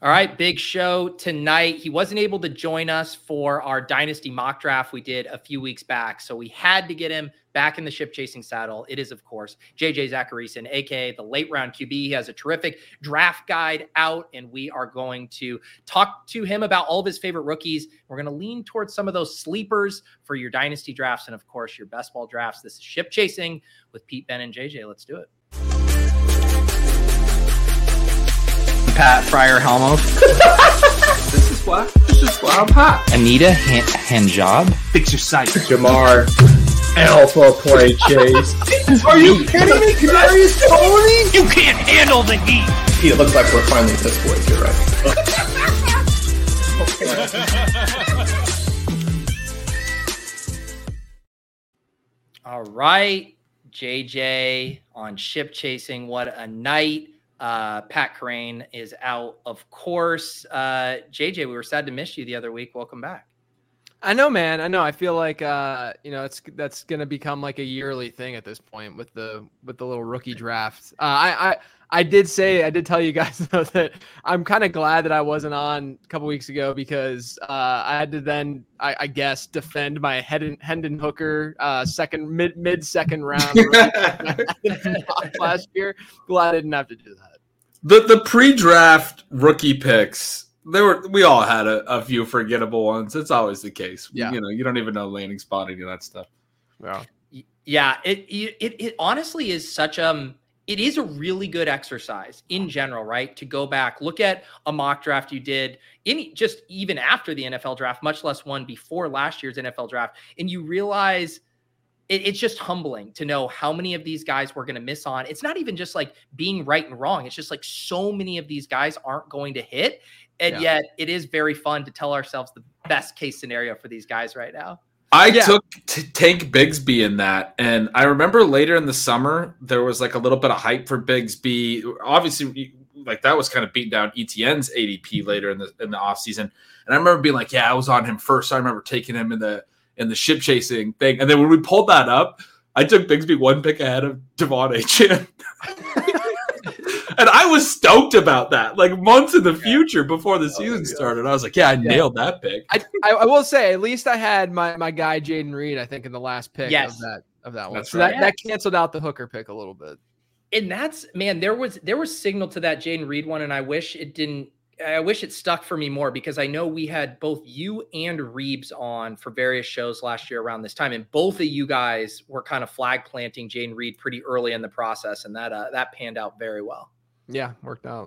All right, big show tonight. He wasn't able to join us for our Dynasty mock draft we did a few weeks back, so we had to get him back in the ship chasing saddle. It is, of course, JJ Zachariason, aka the late round QB. He has a terrific draft guide out, and we are going to talk to him about all of his favorite rookies. We're going to lean towards some of those sleepers for your Dynasty drafts and, of course, your best ball drafts. This is Ship Chasing with Pete, Ben, and JJ. Let's do it. Pat Fryer Helmo. This is why I'm hot. Anita Handjob. Fix your sight. Jamar Alpha Play Chase. Are you kidding me? Kadarius Toney? You can't handle the heat. It looks like we're finally this boys. You're right. All right, JJ on Ship Chasing. What a night. Pat Crane is out, of course. JJ, we were sad to miss you the other week. Welcome back. I know, man. I know. I feel like that's gonna become like a yearly thing at this point with the little rookie draft. I did tell you guys though that I'm kind of glad that I wasn't on a couple weeks ago because I had to then I guess defend my Hendon Hooker mid second round last year. Glad I didn't have to do that. The pre-draft rookie picks, we all had a few forgettable ones. It's always the case. Yeah. You don't even know landing spot, any of that stuff. Yeah. It honestly is it is a really good exercise in general, right? To go back, look at a mock draft you did even after the NFL draft, much less one before last year's NFL draft. And you realize it's just humbling to know how many of these guys we're going to miss on. It's not even just like being right and wrong. It's just like so many of these guys aren't going to hit. And yet it is very fun to tell ourselves the best case scenario for these guys right now. I took Tank Bigsby in that. And I remember later in the summer, there was like a little bit of hype for Bigsby. Obviously, like that was kind of beating down ETN's ADP later in the offseason. And I remember being like, I was on him first. So I remember taking him in the ship chasing thing. And then when we pulled that up, I took Bigsby one pick ahead of Devon Achane. And I was stoked about that, like months in the future before the season started. I was like, I nailed that pick. I will say, at least I had my guy Jaden Reed, I think, in the last pick of that one. That's so right. that canceled out the Hooker pick a little bit. And that's, man, there was signal to that Jaden Reed one, and I wish it stuck for me more because I know we had both you and Reeves on for various shows last year around this time, and both of you guys were kind of flag planting Jaden Reed pretty early in the process, and that panned out very well. Yeah, worked out.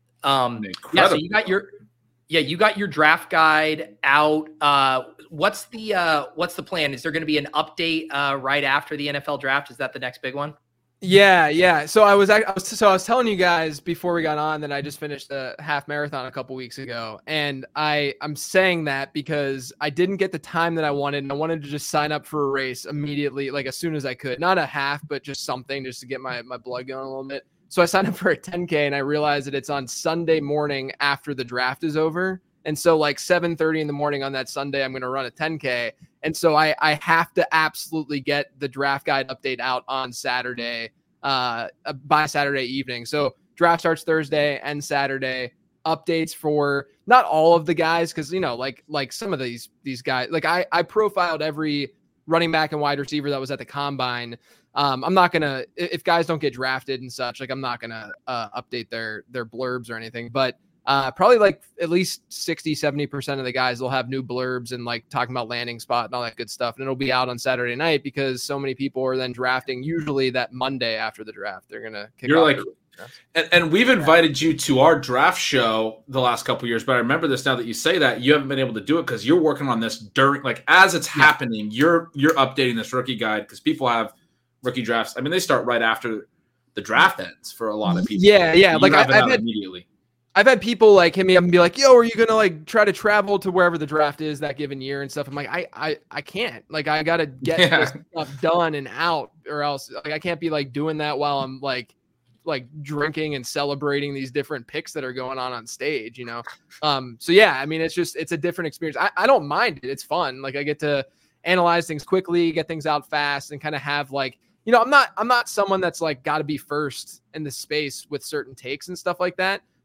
So you got your draft guide out. What's the plan? Is there going to be an update right after the NFL draft? Is that the next big one? Yeah. So I was telling you guys before we got on that I just finished a half marathon a couple weeks ago, and I'm saying that because I didn't get the time that I wanted, and I wanted to just sign up for a race immediately, like as soon as I could. Not a half, but just something just to get my blood going a little bit. So I signed up for a 10K, and I realized that it's on Sunday morning after the draft is over. And so like 7:30 in the morning on that Sunday, I'm going to run a 10K. And so I have to absolutely get the draft guide update out on Saturday, by Saturday evening. So draft starts Thursday and Saturday. Updates for not all of the guys, because like some of these guys, like I profiled every running back and wide receiver that was at the combine. I'm not gonna, if guys don't get drafted and such, like I'm not gonna update their blurbs or anything, but probably like at least 60-70% of the guys will have new blurbs and like talking about landing spot and all that good stuff. And it'll be out on Saturday night because so many people are then drafting usually that Monday after the draft. They're going to kick off. And we've invited you to our draft show the last couple of years, but I remember this now that you say that you haven't been able to do it because you're working on this during, like as it's happening, you're updating this rookie guide because people have rookie drafts. I mean, they start right after the draft ends for a lot of people. Yeah. Like I've had immediately. I've had people like hit me up and be like, yo, are you going to like try to travel to wherever the draft is that given year and stuff? I'm like, I can't, like, I got to get this stuff done and out, or else like, I can't be like doing that while I'm like drinking and celebrating these different picks that are going on stage, you know? So yeah, I mean, it's a different experience. I don't mind it. It's fun. Like I get to analyze things quickly, get things out fast, and kind of have like, I'm not someone that's like got to be first in the space with certain takes and stuff like that.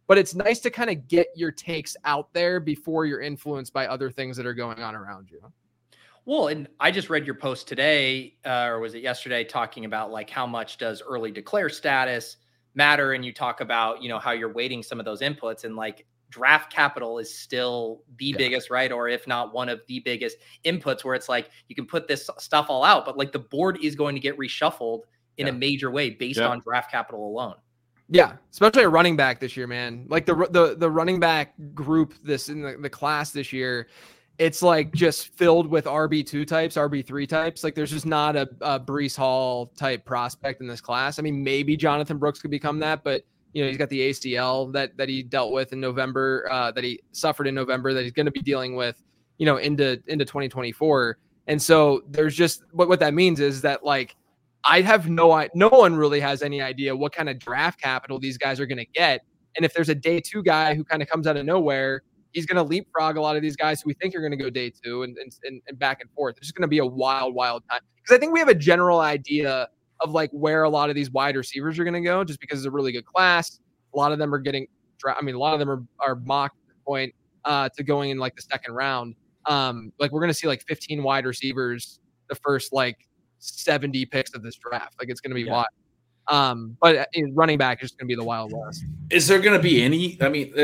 but it's nice to kind of get your takes out there before you're influenced by other things that are going on around you. Well, and I just read your post today, or was it yesterday, talking about like how much does early declare status matter? And you talk about, how you're weighting some of those inputs, and like draft capital is still the biggest, right? Or if not one of the biggest inputs, where it's like you can put this stuff all out, but like the board is going to get reshuffled in a major way based on draft capital alone. Yeah, especially a running back this year, man. Like the running back group in the class this year, it's like just filled with RB2 types, RB3 types. Like there's just not a Breece Hall type prospect in this class. I mean, maybe Jonathan Brooks could become that, but he's got the ACL that he dealt with in November, that he suffered in November, that he's going to be dealing with, into 2024. And so there's just what that means is that like I have no one really has any idea what kind of draft capital these guys are going to get. And if there's a day 2 guy who kind of comes out of nowhere, he's going to leapfrog a lot of these guys who we think are going to go day 2 and back and forth. It's just going to be a wild time. Because I think we have a general idea of like where a lot of these wide receivers are going to go, just because it's a really good class. A lot of them are getting, a lot of them are mocked at the point to going in like the second round. Like we're going to see like 15 wide receivers the first like 70 picks of this draft. Like it's going to be wild. But running back is going to be the Wild West. Is there going to be any? I mean,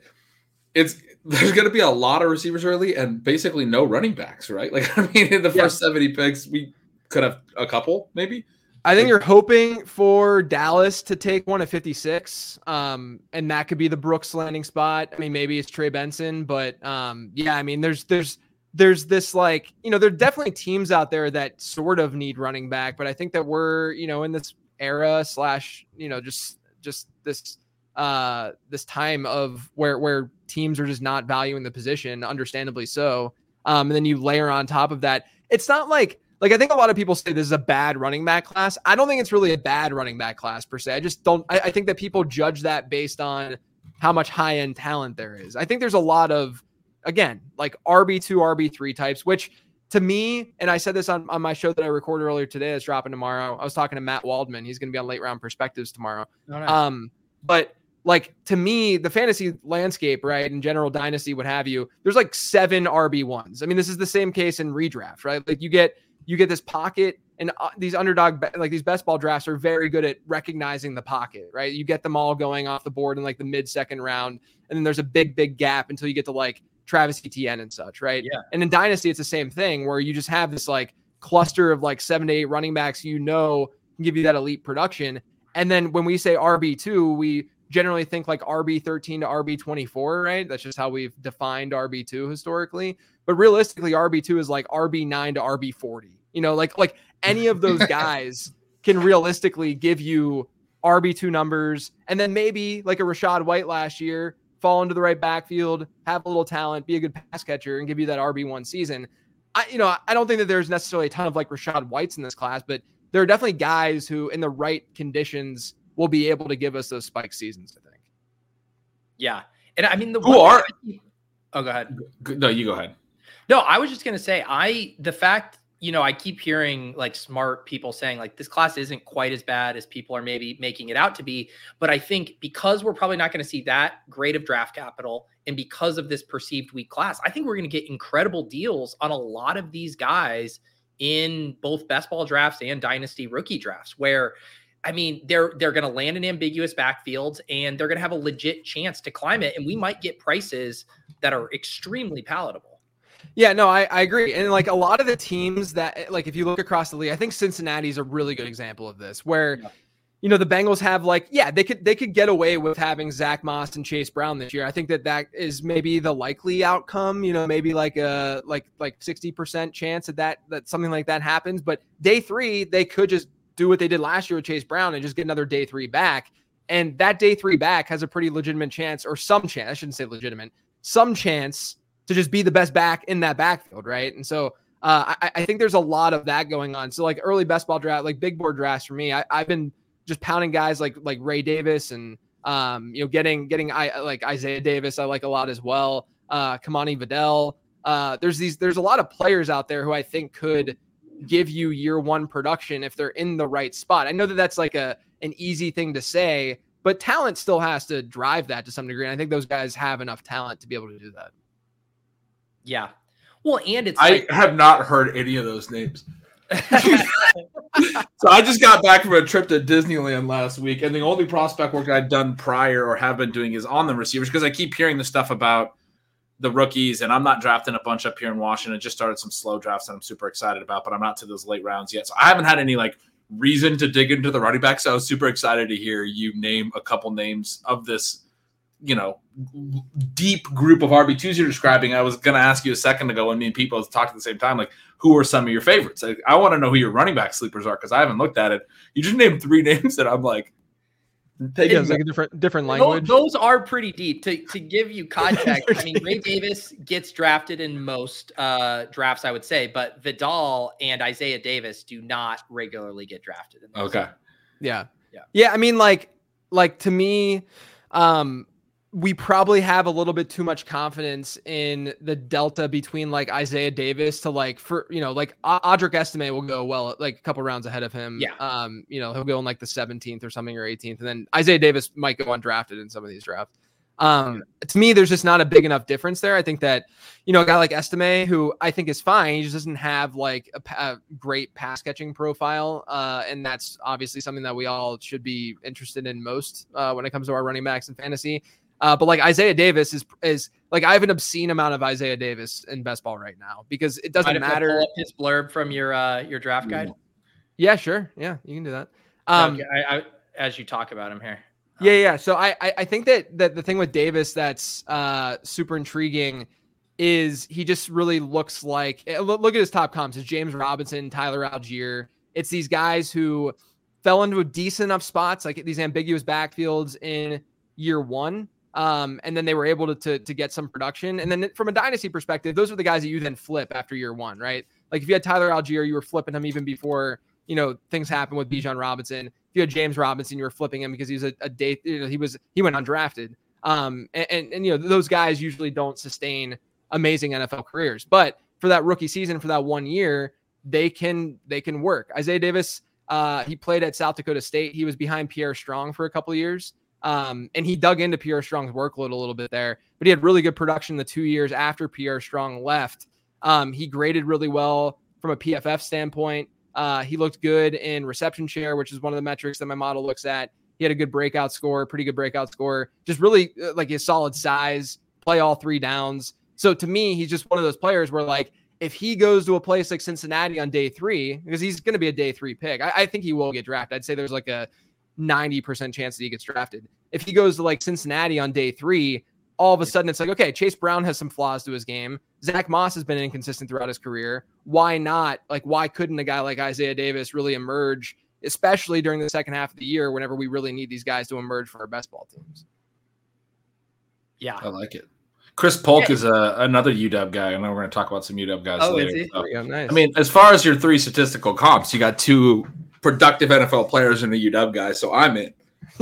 there's going to be a lot of receivers early and basically no running backs, right? Like, I mean, in the first 70 picks, we could have a couple, maybe. I think you're hoping for Dallas to take one at 56, and that could be the Brooks landing spot. I mean, maybe it's Trey Benson, but I mean, there's this like, there are definitely teams out there that sort of need running back, but I think that we're, in this era / just this time of where teams are just not valuing the position, understandably so. And then you layer on top of that, it's not like I think a lot of people say this is a bad running back class. I don't think it's really a bad running back class per se. I just don't. I think that people judge that based on how much high end talent there is. I think there's a lot of, again, like RB2, RB3 types, which to me, and I said this on my show that I recorded earlier today, that's dropping tomorrow. I was talking to Matt Waldman. He's going to be on Late Round Perspectives tomorrow. Oh, nice. But like to me, the fantasy landscape, right, in general dynasty, what have you, there's like 7 RB1s. I mean, this is the same case in redraft, right? Like you get this pocket, and these underdog, like these best ball drafts are very good at recognizing the pocket, right? You get them all going off the board in like the mid-second round, and then there's a big gap until you get to like Travis Etienne and such, right? Yeah. And in dynasty, it's the same thing where you just have this like cluster of like 7 to 8 running backs, can give you that elite production. And then when we say RB2, we generally think like RB13 to RB24, right? That's just how we've defined RB2 historically. But realistically, RB2 is like RB9 to RB40. Like any of those guys can realistically give you RB2 numbers. And then maybe like a Rachaad White last year, fall into the right backfield, have a little talent, be a good pass catcher, and give you that RB1 season. I don't think that there's necessarily a ton of like Rachaad Whites in this class, but there are definitely guys who in the right conditions will be able to give us those spike seasons, I think. Yeah. And I mean, go ahead. No, you go ahead. No, I was just going to say, the fact, I keep hearing like smart people saying like this class isn't quite as bad as people are maybe making it out to be. But I think because we're probably not going to see that great of draft capital, and because of this perceived weak class, I think we're going to get incredible deals on a lot of these guys in both best ball drafts and dynasty rookie drafts, where I mean, they're going to land in ambiguous backfields and they're going to have a legit chance to climb it. And we might get prices that are extremely palatable. Yeah, no, I agree. And like a lot of the teams that, like, if you look across the league, I think Cincinnati is a really good example of this, where, the Bengals have like, they could get away with having Zach Moss and Chase Brown this year. I think that is maybe the likely outcome, maybe like a, like 60% chance that something like that happens. But day 3, they could just do what they did last year with Chase Brown and just get another day 3 back. And that day 3 back has a pretty legitimate chance, or some chance, I shouldn't say legitimate, some chance to just be the best back in that backfield, right? And so I think there's a lot of that going on. So like early best ball draft, like big board drafts for me, I've been just pounding guys like Ray Davis and getting like Isaiah Davis I like a lot as well. Kamani Vidal. There's a lot of players out there who I think could give you year 1 production if they're in the right spot. I know that that's like an easy thing to say, but talent still has to drive that to some degree. And I think those guys have enough talent to be able to do that. Yeah. Well, and it's I have not heard any of those names. So I just got back from a trip to Disneyland last week, and the only prospect work I'd done prior or have been doing is on the receivers, because I keep hearing the stuff about the rookies, and I'm not drafting a bunch up here in Washington. Just started some slow drafts that I'm super excited about, but I'm not to those late rounds yet. So I haven't had any like reason to dig into the running back. So I was super excited to hear you name a couple names of this, deep group of RB2s you're describing. I was going to ask you a second ago when me and people talked at the same time, like, who are some of your favorites? I want to know who your running back sleepers are, because I haven't looked at it. You just named 3 names that I'm like, it's like a different language. Those are pretty deep. To give you context, I mean, Ray Davis gets drafted in most drafts, I would say, but Vidal and Isaiah Davis do not regularly get drafted. Okay. Yeah. I mean, like to me, we probably have a little bit too much confidence in the delta between like Isaiah Davis to like Audric Estime will go like a couple rounds ahead of him. Yeah. He'll go in like the 17th or something or 18th. And then Isaiah Davis might go undrafted in some of these drafts. To me, there's just not a big enough difference there. I think that, a guy like Estime, who I think is fine, he just doesn't have like a great pass catching profile. And that's obviously something that we all should be interested in most when it comes to our running backs in fantasy. But like Isaiah Davis is like, I have an obscene amount of Isaiah Davis in best ball right now, because it doesn't matter. Pull up his blurb from your draft guide. Yeah, sure. Yeah, you can do that. I as you talk about him here. Yeah. So I think that the thing with Davis that's super intriguing is he just really looks like, look at his top comps. It's James Robinson, Tyler Algier. It's these guys who fell into a decent enough spots, like these ambiguous backfields in year one. And then they were able to get some production. And then from a dynasty perspective, those are the guys that you then flip after year one, right? Like if you had Tyler Algier, you were flipping him even before, things happened with Bijan Robinson. If you had James Robinson, you were flipping him because he was a day, he went undrafted. And those guys usually don't sustain amazing NFL careers, but for that rookie season, for that 1 year, they can work. Isaiah Davis, he played at South Dakota State. He was behind Pierre Strong for a couple of years. And he dug into Pierre Strong's workload a little bit there, but he had really good production the 2 years after Pierre Strong left. He graded really well from a PFF standpoint. He looked good in reception share, which is one of the metrics that my model looks at. He had a good breakout score, pretty good breakout score, just really like his solid size, play all 3 downs. So to me, he's just one of those players where like, if he goes to a place like Cincinnati on day 3, because he's going to be a day 3 pick, I think he will get drafted. I'd say there's like a 90% chance that he gets drafted. If he goes to like Cincinnati on day 3, all of a sudden it's like, okay, Chase Brown has some flaws to his game. Zach Moss has been inconsistent throughout his career. Why not? Like, why couldn't a guy like Isaiah Davis really emerge, especially during the second half of the year, whenever we really need these guys to emerge for our best ball teams? Yeah. I like it. Chris Polk is another UW guy. I know we're going to talk about some UW guys later. So, nice. I mean, as far as your 3 statistical comps, you got 2 productive NFL players and a UW guy, so I'm in.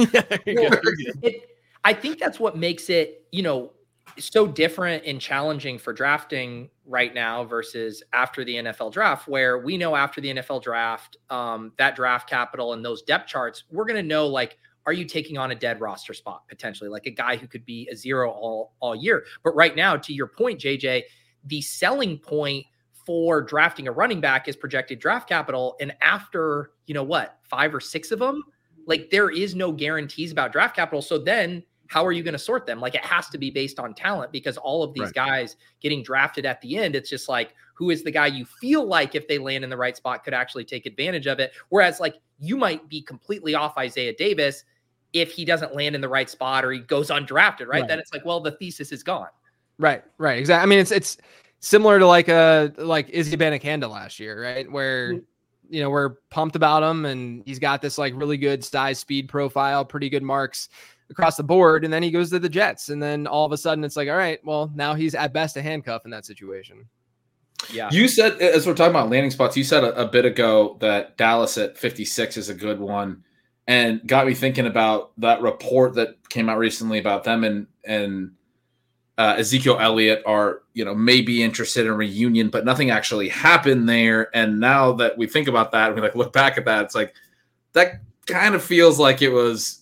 I think that's what makes it, so different and challenging for drafting right now versus after the NFL draft, where we know after the NFL draft, that draft capital and those depth charts, we're going to know, like, are you taking on a dead roster spot potentially, like a guy who could be a 0 all year? But right now, to your point, JJ, the selling point for drafting a running back is projected draft capital. And after, 5 or 6 of them, like there is no guarantees about draft capital. So then how are you going to sort them? Like it has to be based on talent, because all of these guys getting drafted at the end, it's just like, who is the guy you feel like if they land in the right spot could actually take advantage of it? Whereas like you might be completely off Isaiah Davis if he doesn't land in the right spot or he goes undrafted, right? Then it's like, well, the thesis is gone. Right. Exactly. I mean, it's similar to like Izzy Abanikanda last year, right? Where, we're pumped about him and he's got this like really good size speed profile, pretty good marks across the board. And then he goes to the Jets. And then all of a sudden it's like, all right, well, now he's at best a handcuff in that situation. Yeah. You said, as we're talking about landing spots, you said a bit ago that Dallas at 56 is a good one, and got me thinking about that report that came out recently about them and Ezekiel Elliott are, maybe interested in reunion, but nothing actually happened there. And now that we think about that, we like look back at that, it's like that kind of feels like it was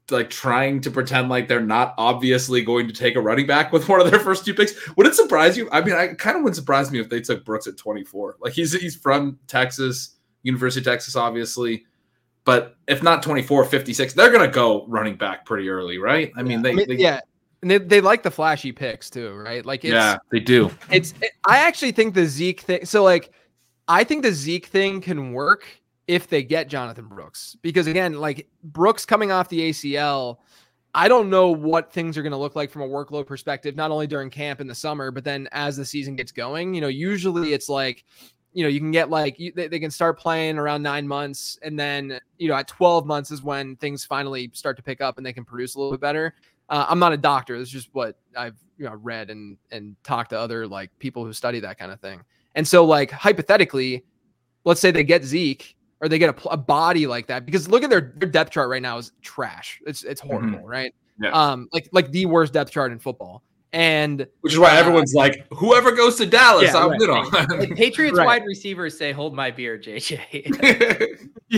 like trying to pretend like they're not obviously going to take a running back with one of their first 2 picks. Would it surprise you? I mean, I kind of would surprise me if they took Brooks at 24. Like he's from Texas, University of Texas, obviously. But if not 24, 56, they're going to go running back pretty early, right? I mean, yeah. And they like the flashy picks too, right? Like, they do. I actually think the Zeke thing. So like, I think the Zeke thing can work if they get Jonathan Brooks, because again, like Brooks coming off the ACL, I don't know what things are going to look like from a workload perspective, not only during camp in the summer, but then as the season gets going, usually it's like, you can get like, they can start playing around 9 months. And then, at 12 months is when things finally start to pick up and they can produce a little bit better. I'm not a doctor. It's just what I've read and talked to other like people who study that kind of thing. And so like hypothetically, let's say they get Zeke or they get a body like that, because look at their depth chart right now is trash. It's horrible, right? Yeah. Like the worst depth chart in football. And which is why everyone's like, whoever goes to Dallas, I'm good on. Like Patriots wide receivers say, "Hold my beer, JJ."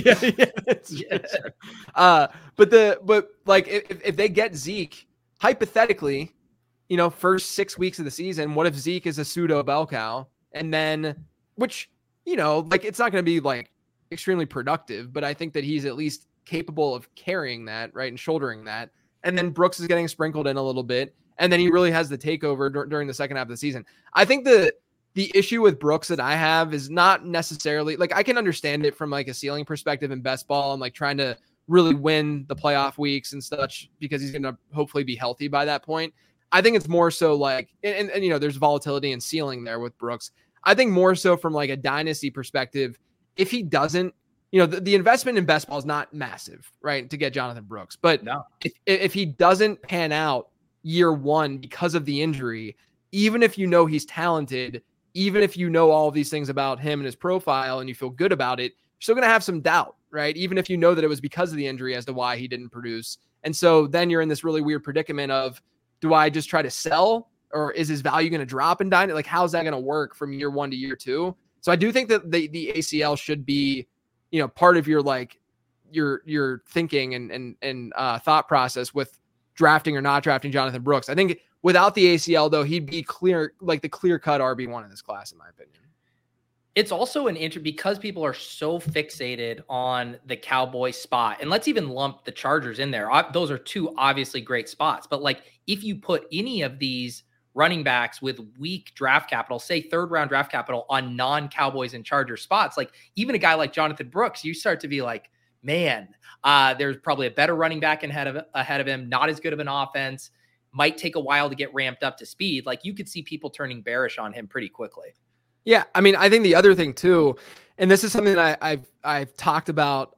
But like if they get Zeke, hypothetically, first 6 weeks of the season, what if Zeke is a pseudo bell cow, and then which like it's not going to be like extremely productive, but I think that he's at least capable of carrying that, right, and shouldering that, and then Brooks is getting sprinkled in a little bit. And then he really has the takeover during the second half of the season. I think the issue with Brooks that I have is not necessarily like, I can understand it from like a ceiling perspective in best ball and like trying to really win the playoff weeks and such, because he's going to hopefully be healthy by that point. I think it's more so like, and there's volatility and ceiling there with Brooks. I think more so from like a dynasty perspective, if he doesn't, the investment in best ball is not massive, right, to get Jonathan Brooks. But if he doesn't pan out year one because of the injury, even if he's talented, even if all of these things about him and his profile and you feel good about it, you're still going to have some doubt, right? Even if that it was because of the injury as to why he didn't produce. And so then you're in this really weird predicament of, do I just try to sell, or is his value going to drop in dynasty? Like, how's that going to work from year one to year two? So I do think that the ACL should be, part of your like your thinking and thought process with drafting or not drafting Jonathan Brooks. I think without the ACL, though, he'd be the clear-cut RB1 in this class, in my opinion. It's also because people are so fixated on the Cowboy spot, and let's even lump the Chargers in there. Those are two obviously great spots, but like if you put any of these running backs with weak draft capital, say third-round draft capital, on non-Cowboys and Chargers spots, like even a guy like Jonathan Brooks, you start to be like, man, there's probably a better running back ahead of him, not as good of an offense, might take a while to get ramped up to speed. Like you could see people turning bearish on him pretty quickly. Yeah. I mean, I think the other thing too, and this is something that I've talked about.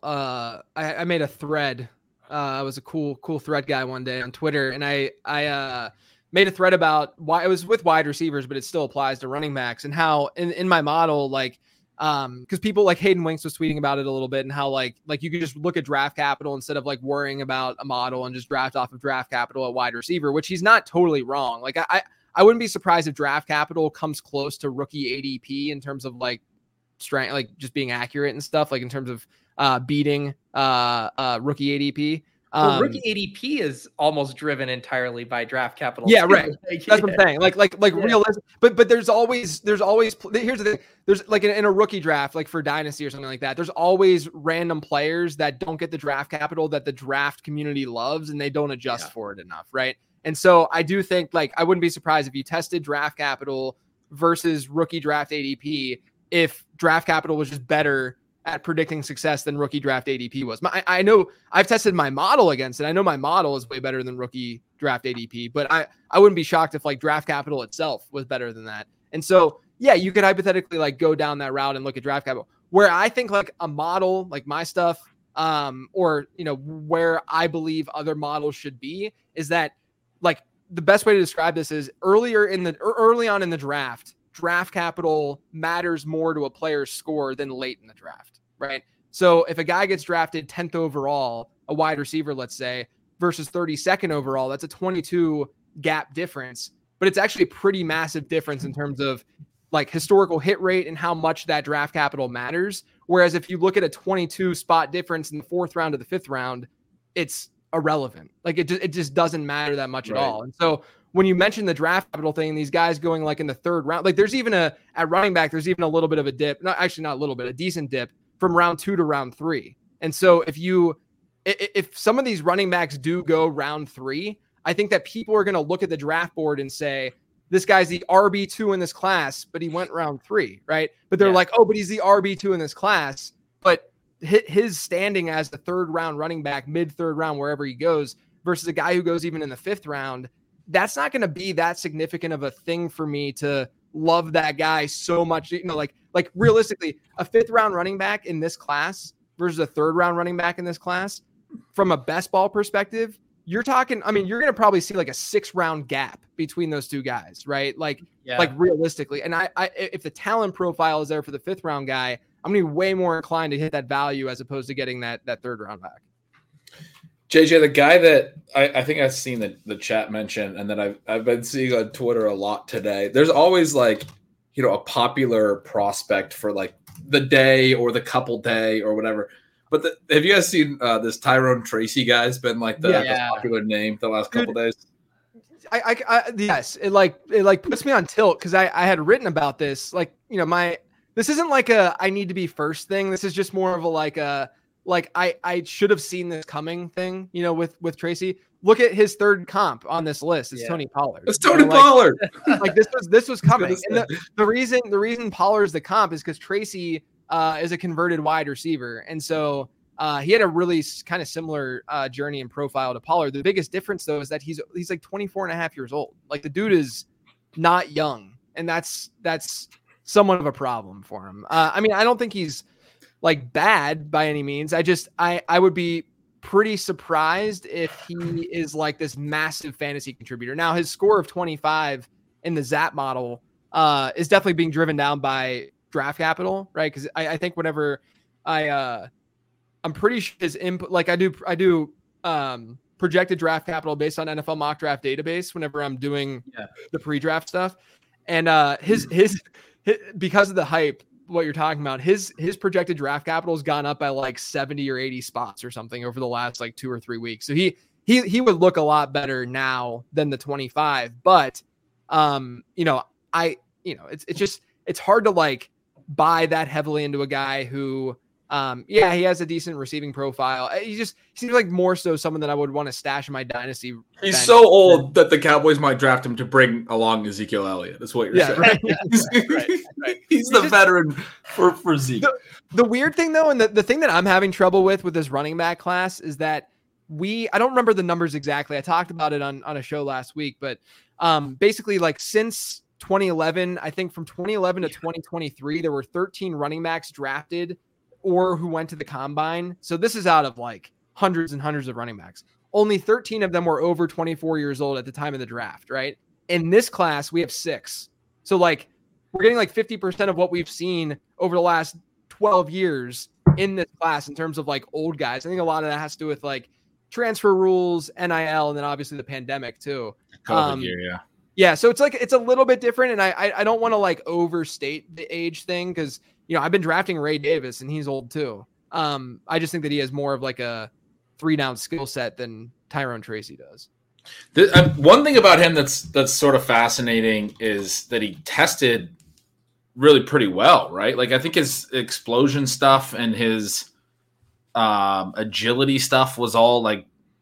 I made a thread. I was a cool thread guy one day on Twitter, and I made a thread about why it was with wide receivers, but it still applies to running backs, and how in my model, like, because people like Hayden Winks was tweeting about it a little bit, and how like you could just look at draft capital instead of like worrying about a model and just draft off of draft capital at wide receiver, which he's not totally wrong. Like I wouldn't be surprised if draft capital comes close to rookie ADP in terms of like strength, like just being accurate and stuff, like in terms of beating rookie ADP. Well, rookie ADP is almost driven entirely by draft capital. Yeah, right. That's what I'm saying. Like realistic, but there's always here's the thing. There's like in a rookie draft, like for dynasty or something like that, there's always random players that don't get the draft capital that the draft community loves, and they don't adjust for it enough, right? And so I do think, like, I wouldn't be surprised if you tested draft capital versus rookie draft ADP, if draft capital was just better at predicting success than rookie draft ADP was. I know I've tested my model against it. I know my model is way better than rookie draft ADP, but I wouldn't be shocked if like draft capital itself was better than that. And so, yeah, you could hypothetically like go down that route and look at draft capital, where I think like a model, like my stuff, or, where I believe other models should be, is that like the best way to describe this is early on in the draft capital matters more to a player's score than late in the draft, right? So if a guy gets drafted 10th overall, a wide receiver, let's say, versus 32nd overall, that's a 22 gap difference, but it's actually a pretty massive difference in terms of like historical hit rate and how much that draft capital matters. Whereas if you look at a 22 spot difference in the 4th round to the 5th round, it's irrelevant. Like it just doesn't matter that much at Right. all. And so when you mention the draft capital thing, these guys going like in the third round, like there's even at running back, there's even a little bit of a dip, not a little bit, a decent dip from round 2 to round 3. And so if some of these running backs do go round 3, I think that people are going to look at the draft board and say, this guy's the RB2 in this class, but he went round 3, right? But they're like, oh, but he's the RB2 in this class. But his standing as the third round running back, mid third round, wherever he goes, versus a guy who goes even in the 5th round, that's not going to be that significant of a thing for me to love that guy so much. You know, like realistically, a 5th round running back in this class versus a 3rd round running back in this class, from a best ball perspective, you're talking, I mean, you're going to probably see like a 6 round gap between those two guys, right? Like realistically. And I if the talent profile is there for the 5th round guy, I'm going to be way more inclined to hit that value as opposed to getting that 3rd round back. JJ, the guy that I think I've seen the chat mention, and that I've been seeing on Twitter a lot today. There's always like, you know, a popular prospect for like the day or the couple day or whatever. But have you guys seen this Tyrone Tracy guy's been like the popular name the last couple days? Yes, it puts me on tilt because I had written about this. Like, you know, this isn't like I need to be first thing. This is just more of a I should have seen this coming thing, you know, with Tracy. Look at his 3rd comp on this list. It's Tony Pollard. It's Tony Pollard. Like this was coming. And the reason Pollard's the comp is because Tracy is a converted wide receiver. And so he had a really kind of similar journey and profile to Pollard. The biggest difference though is that he's like 24 and a half years old. Like the dude is not young. And that's somewhat of a problem for him. I mean, I don't think he's like bad by any means. I would be pretty surprised if he is like this massive fantasy contributor. Now his score of 25 in the ZAP model is definitely being driven down by draft capital, right? Because I think whenever I'm pretty sure his input, like I do projected draft capital based on NFL mock draft database whenever I'm doing the pre-draft stuff. And his because of the hype, what you're talking about, his projected draft capital has gone up by like 70 or 80 spots or something over the last like 2 or 3 weeks. So he would look a lot better now than the 25, but you know, it's hard to like buy that heavily into a guy who he has a decent receiving profile. He seems like more so someone that I would want to stash in my dynasty. He's so old that the Cowboys might draft him to bring along Ezekiel Elliott. That's what you're saying. Right. Right. He's the veteran for Zeke. The weird thing though, and the thing that I'm having trouble with this running back class is that I don't remember the numbers exactly. I talked about it on a show last week, but basically like since 2011, I think from 2011 to 2023, there were 13 running backs drafted or who went to the combine. So this is out of like hundreds and hundreds of running backs. Only 13 of them were over 24 years old at the time of the draft, right? In this class, we have 6. So like we're getting like 50% of what we've seen over the last 12 years in this class in terms of like old guys. I think a lot of that has to do with like transfer rules, NIL, and then obviously the pandemic too. COVID year, yeah. Yeah, so it's a little bit different, and I don't want to like overstate the age thing because, you know, I've been drafting Ray Davis and he's old too. I just think that he has more of like a 3-down skill set than Tyrone Tracy does. One thing about him that's sort of fascinating is that he tested really pretty well, right? Like I think his explosion stuff and his agility stuff was all like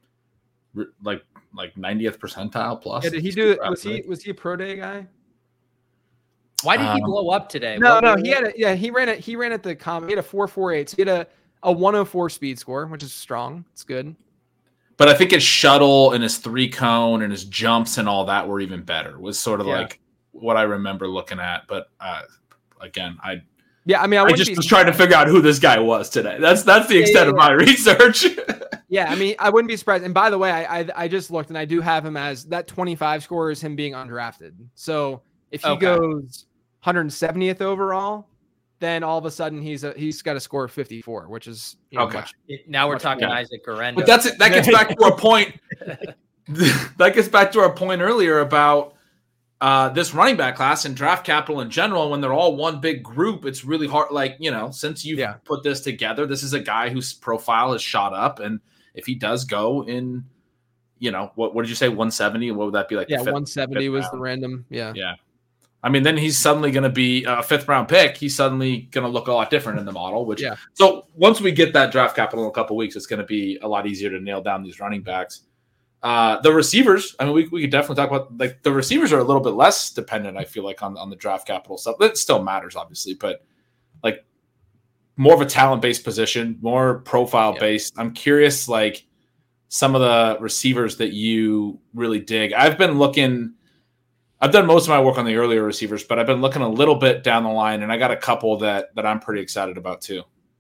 90th percentile plus. Yeah, did he do it? Was he a pro day guy? Why did he blow up today? No, he ran at the comp. He had a 4.48. So he had a 104 speed score, which is strong. It's good. But I think his shuttle and his 3-cone and his jumps and all that were even better. Was sort of like what I remember looking at. But again, I just was trying to figure out who this guy was today. That's the extent of my research. Yeah, I mean, I wouldn't be surprised. And by the way, I just looked and I do have him as that 25 score is him being undrafted. So if he goes 170th overall, then all of a sudden he's got a score of 54, which is now we're talking Isaac Guerrero. But that gets back to our point. That gets back to our point earlier about this running back class and draft capital in general. When they're all one big group, it's really hard. Like, you know, since you've put this together, this is a guy whose profile has shot up, and if he does go in, what did you say, 170? What would that be like? Yeah, the fifth, 170 was the random. Yeah. Yeah. I mean, then he's suddenly going to be a 5th round pick. He's suddenly going to look a lot different in the model, so once we get that draft capital in a couple of weeks, it's going to be a lot easier to nail down these running backs. The receivers, I mean, we could definitely talk about, like, the receivers are a little bit less dependent, I feel like, on the draft capital stuff. That still matters, obviously, but like more of a talent-based position, more profile-based. I'm curious, like, some of the receivers that you really dig. I've done most of my work on the earlier receivers, but I've been looking a little bit down the line, and I got a couple that I'm pretty excited about too.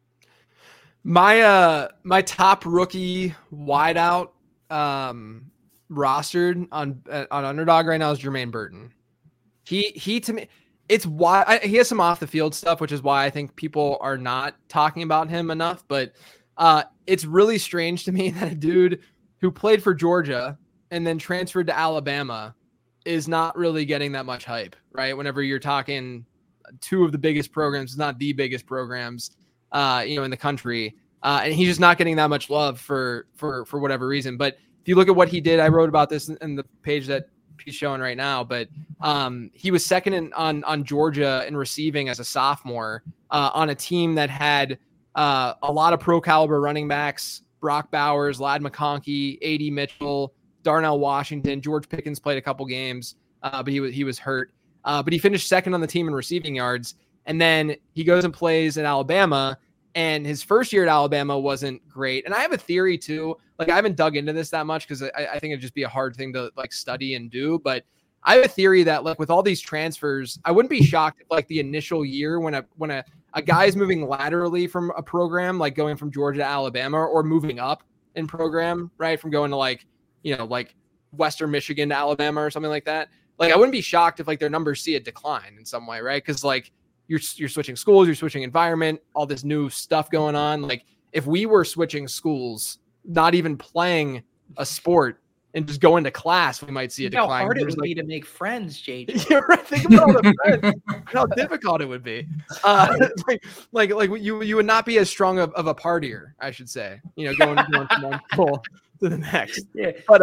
My top rookie wideout rostered on Underdog right now is Jermaine Burton. He to me, it's why he has some off the field stuff, which is why I think people are not talking about him enough. But it's really strange to me that a dude who played for Georgia and then transferred to Alabama is not really getting that much hype, right? Whenever you're talking two of the biggest programs, not the biggest programs, in the country, and he's just not getting that much love for whatever reason. But if you look at what he did, I wrote about this in the page that he's showing right now. But he was second on Georgia in receiving as a sophomore on a team that had a lot of pro caliber running backs: Brock Bowers, Ladd McConkey, A.D. Mitchell, Darnell Washington. George Pickens played a couple games, but he was hurt. But he finished second on the team in receiving yards. And then he goes and plays in Alabama. And his first year at Alabama wasn't great. And I have a theory too. Like, I haven't dug into this that much because I think it'd just be a hard thing to like study and do. But I have a theory that, like, with all these transfers, I wouldn't be shocked if, like, the initial year when a guy is moving laterally from a program, like going from Georgia to Alabama, or moving up in program, right, from going to like Western Michigan to Alabama or something like that. Like, I wouldn't be shocked if, like, their numbers see a decline in some way, right? Because, like, you're switching schools, you're switching environment, all this new stuff going on. Like, if we were switching schools, not even playing a sport, and just going to class, we might see a decline. How hard it would be to make friends, JJ. You're right. Think about all the friends, how difficult it would be. Like you would not be as strong of a partier, I should say. Going from one school to the next. Yeah. But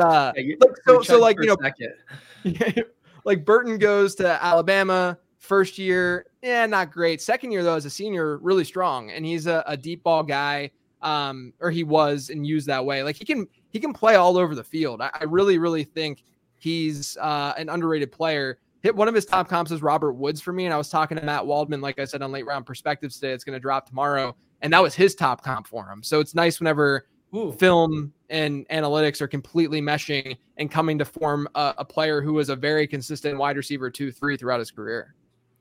like Burton goes to Alabama. First year, not great. Second year, though, as a senior, really strong, and he's a deep ball guy. Or he was, and used that way. Like, he can play all over the field. I really, really think he's an underrated player. One of his top comps is Robert Woods for me. And I was talking to Matt Waldman, like I said, on Late Round Perspectives today. It's going to drop tomorrow. And that was his top comp for him. So it's nice whenever film and analytics are completely meshing and coming to form a player who was a very consistent wide receiver 2-3 throughout his career.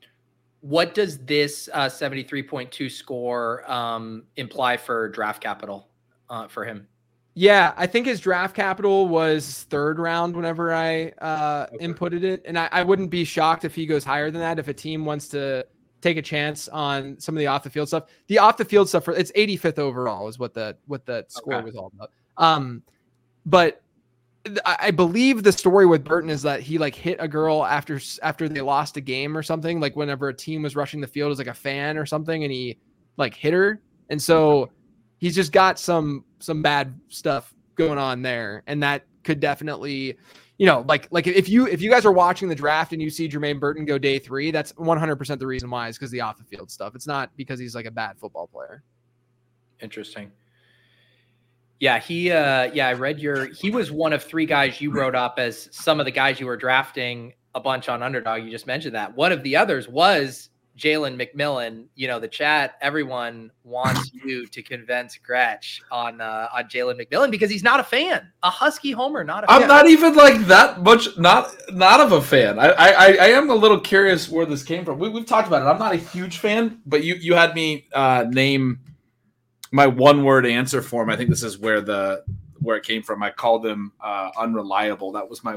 What does this 73.2 score imply for draft capital for him? Yeah, I think his draft capital was 3rd round whenever I inputted it. And I wouldn't be shocked if he goes higher than that if a team wants to take a chance on some of the off the field stuff. The off the field stuff, it's 85th overall is what the score was all about. But I believe the story with Burton is that he like hit a girl after they lost a game or something, like whenever a team was rushing the field as like a fan or something, and he like hit her. And so he's just got some bad stuff going on there. And that could definitely, like if you guys are watching the draft and you see Jermaine Burton go day 3, that's 100% the reason why, is because the off the field stuff. It's not because he's like a bad football player. Interesting. Yeah, I read he was one of 3 guys you wrote up as some of the guys you were drafting a bunch on Underdog. You just mentioned that. One of the others was Jalen McMillan. The chat, everyone wants you to convince Gretch on Jalen McMillan because he's not a fan. A Husky homer, not a fan. I'm not even like that much, not of a fan. I am a little curious where this came from. We've talked about it. I'm not a huge fan, but you had me name my one-word answer for him. I think this is where it came from. I called him unreliable. That was my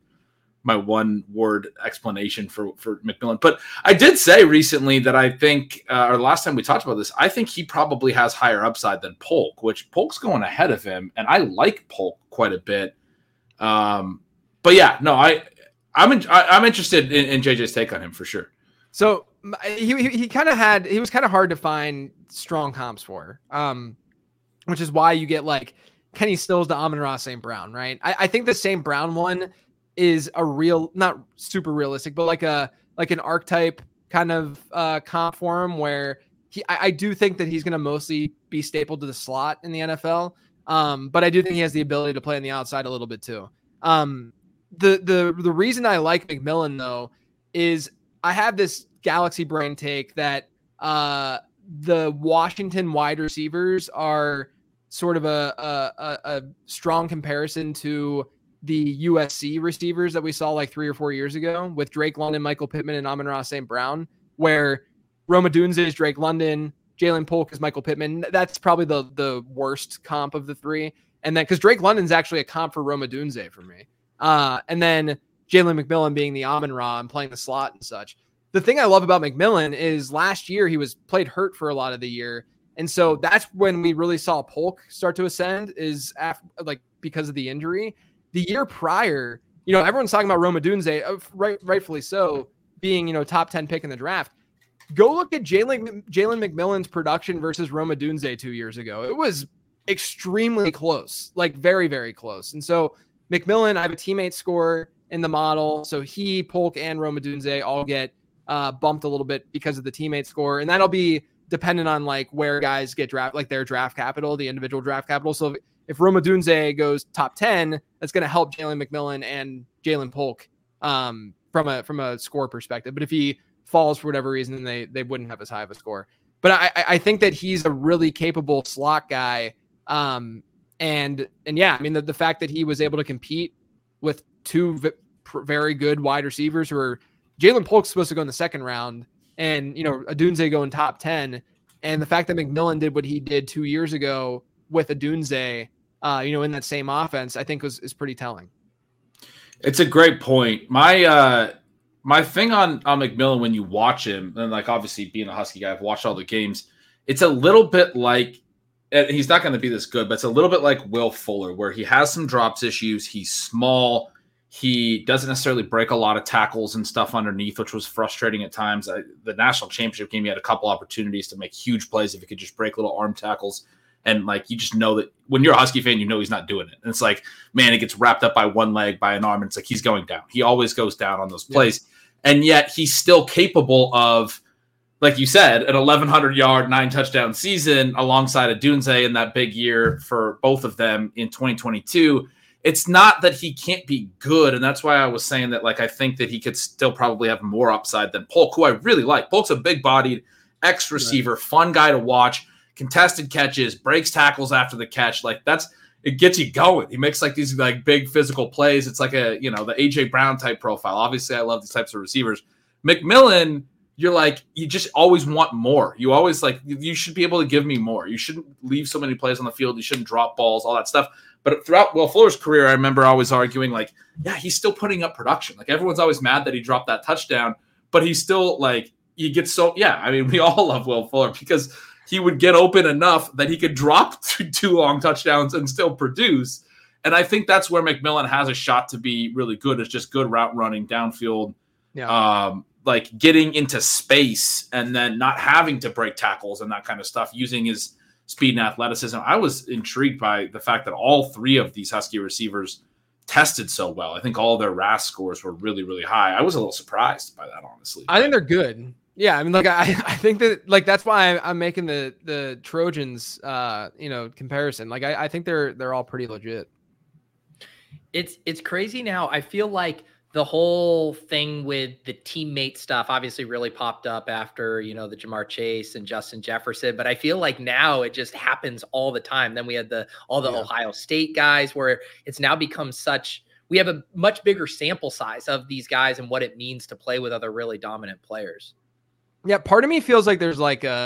one-word explanation for McMillan. But I did say recently that I think, or last time we talked about this, I think he probably has higher upside than Polk, which Polk's going ahead of him, and I like Polk quite a bit. But yeah, no, I'm interested in JJ's take on him for sure. So he was kind of hard to find strong comps for, which is why you get like Kenny Stills to Amon-Ra St. Brown, right? I think the St. Brown one is a real, not super realistic, but like an archetype kind of comp for him where I do think that he's going to mostly be stapled to the slot in the NFL. But I do think he has the ability to play on the outside a little bit too. The reason I like McMillan though is I have this galaxy brain take that the Washington wide receivers are sort of a strong comparison to the USC receivers that we saw like 3 or 4 years ago with Drake London, Michael Pittman, and Amon-Ra St. Brown, where Rome Odunze is Drake London, Jalen Polk is Michael Pittman. That's probably the worst comp of the three. And then because Drake London's actually a comp for Rome Odunze for me. And then Jalen McMillan being the Amon-Ra and playing the slot and such. The thing I love about McMillan is last year he was played hurt for a lot of the year. And so that's when we really saw Polk start to ascend is after, like because of the injury. The year prior, everyone's talking about Rome Odunze, rightfully so, being, top 10 pick in the draft. Go look at Jalen McMillan's production versus Rome Odunze 2 years ago. It was extremely close, like very, very close. And so McMillan, I have a teammate score in the model. So he, Polk, and Rome Odunze all get bumped a little bit because of the teammate score. And that'll be dependent on like where guys get draft, like their draft capital, the individual draft capital. So if Rome Odunze goes top 10, that's going to help Jalen McMillan and Jalen Polk from a score perspective. But if he falls for whatever reason, then they wouldn't have as high of a score. But I think that he's a really capable slot guy. And yeah, I mean, the fact that he was able to compete with two very good wide receivers who are Jalen Polk's supposed to go in the second round and, Odunze going top 10. And the fact that McMillan did what he did 2 years ago with Odunze, in that same offense, I think is pretty telling. It's a great point. My thing on McMillan when you watch him, and like obviously being a Husky guy, I've watched all the games. It's a little bit like, and he's not going to be this good, but it's a little bit like Will Fuller, where he has some drops issues. He's small. He doesn't necessarily break a lot of tackles and stuff underneath, which was frustrating at times. The national championship game, he had a couple opportunities to make huge plays if he could just break little arm tackles. And like, you just know that when you're a Husky fan, he's not doing it. And it's like, man, it gets wrapped up by one leg, by an arm. And it's like, he's going down. He always goes down on those plays. Yeah. And yet he's still capable of, like you said, an 1,100-yard, 9-touchdown season alongside Odunze in that big year for both of them in 2022. It's not that he can't be good, and that's why I was saying that, like, I think that he could still probably have more upside than Polk, who I really like. Polk's a big-bodied ex-receiver, fun guy to watch, contested catches, breaks tackles after the catch. Like, it gets you going. He makes, like, these, like, big physical plays. It's like the A.J. Brown type profile. Obviously, I love these types of receivers. McMillan, you're like, you just always want more. You always like, you should be able to give me more. You shouldn't leave so many plays on the field. You shouldn't drop balls, all that stuff. But throughout Will Fuller's career, I remember always arguing like, yeah, he's still putting up production. Like everyone's always mad that he dropped that touchdown, but he's still like, you get so, yeah. I mean, we all love Will Fuller because he would get open enough that he could drop two long touchdowns and still produce. And I think that's where McMillan has a shot to be really good. It's just good route running downfield. Yeah. Like getting into space and then not having to break tackles and that kind of stuff, using his speed and athleticism. I was intrigued by the fact that all three of these Husky receivers tested so well. I think all their RAS scores were really, really high. I was a little surprised by that, honestly. I think they're good. Yeah, I mean, like I think that like that's why I'm making the Trojans comparison. Like I think they're all pretty legit. It's crazy now. I feel like the whole thing with the teammate stuff obviously really popped up after, the Jamar Chase and Justin Jefferson, but I feel like now it just happens all the time. Then we had all the Ohio State guys where it's now become we have a much bigger sample size of these guys and what it means to play with other really dominant players. Yeah. Part of me feels like there's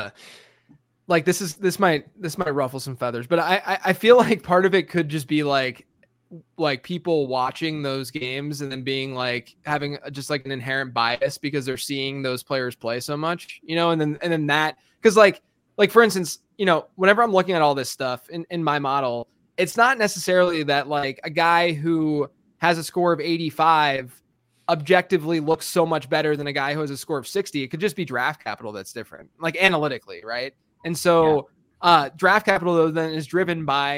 this might ruffle some feathers, but I feel like part of it could just be like people watching those games and then being like having just like an inherent bias because they're seeing those players play so much, and then that, because like for instance, whenever I'm looking at all this stuff in my model, it's not necessarily that like a guy who has a score of 85 objectively looks so much better than a guy who has a score of 60. It could just be draft capital that's different, like analytically, right? And so draft capital though then is driven by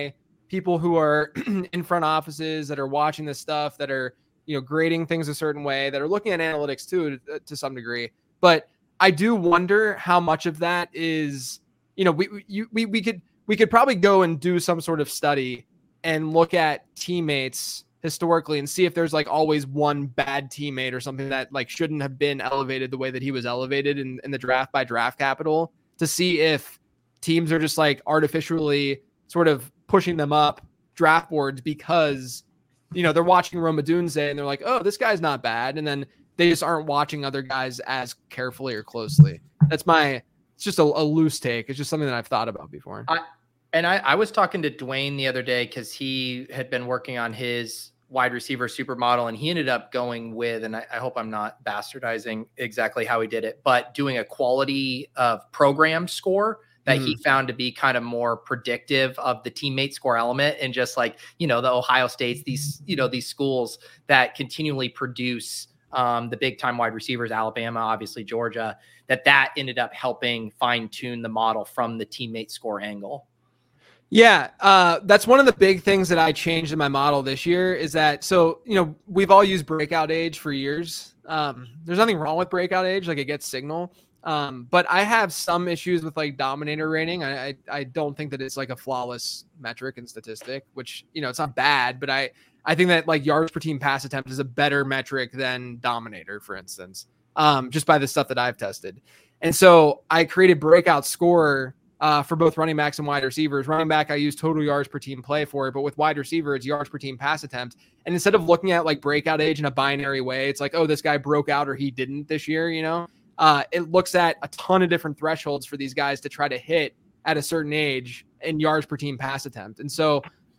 people who are in front offices that are watching this stuff, that are, grading things a certain way, that are looking at analytics too, to some degree. But I do wonder how much of that is, we could probably go and do some sort of study and look at teammates historically and see if there's like always one bad teammate or something that like shouldn't have been elevated the way that he was elevated in the draft by draft capital, to see if teams are just like artificially sort of pushing them up draft boards because, they're watching Rome Odunze and they're like, oh, this guy's not bad. And then they just aren't watching other guys as carefully or closely. It's just a loose take. It's just something that I've thought about before. I was talking to Dwayne the other day because he had been working on his wide receiver supermodel, and he ended up going with, and I hope I'm not bastardizing exactly how he did it, but doing a quality of program score that he found to be kind of more predictive of the teammate score element, and just like, the Ohio States, these schools that continually produce the big time wide receivers, Alabama, obviously Georgia, that ended up helping fine tune the model from the teammate score angle. Yeah, that's one of the big things that I changed in my model this year is that, so, we've all used breakout age for years. There's nothing wrong with breakout age, like it gets signal. But I have some issues with like dominator rating. I don't think that it's like a flawless metric and statistic, which, it's not bad, but I think that like yards per team pass attempt is a better metric than dominator, for instance, just by the stuff that I've tested. And so I created breakout score for both running backs and wide receivers. Running back, I use total yards per team play for it, but with wide receiver, it's yards per team pass attempt. And instead of looking at like breakout age in a binary way, it's like, oh, this guy broke out or he didn't this year, it looks at a ton of different thresholds for these guys to try to hit at a certain age in yards per team pass attempt. And so,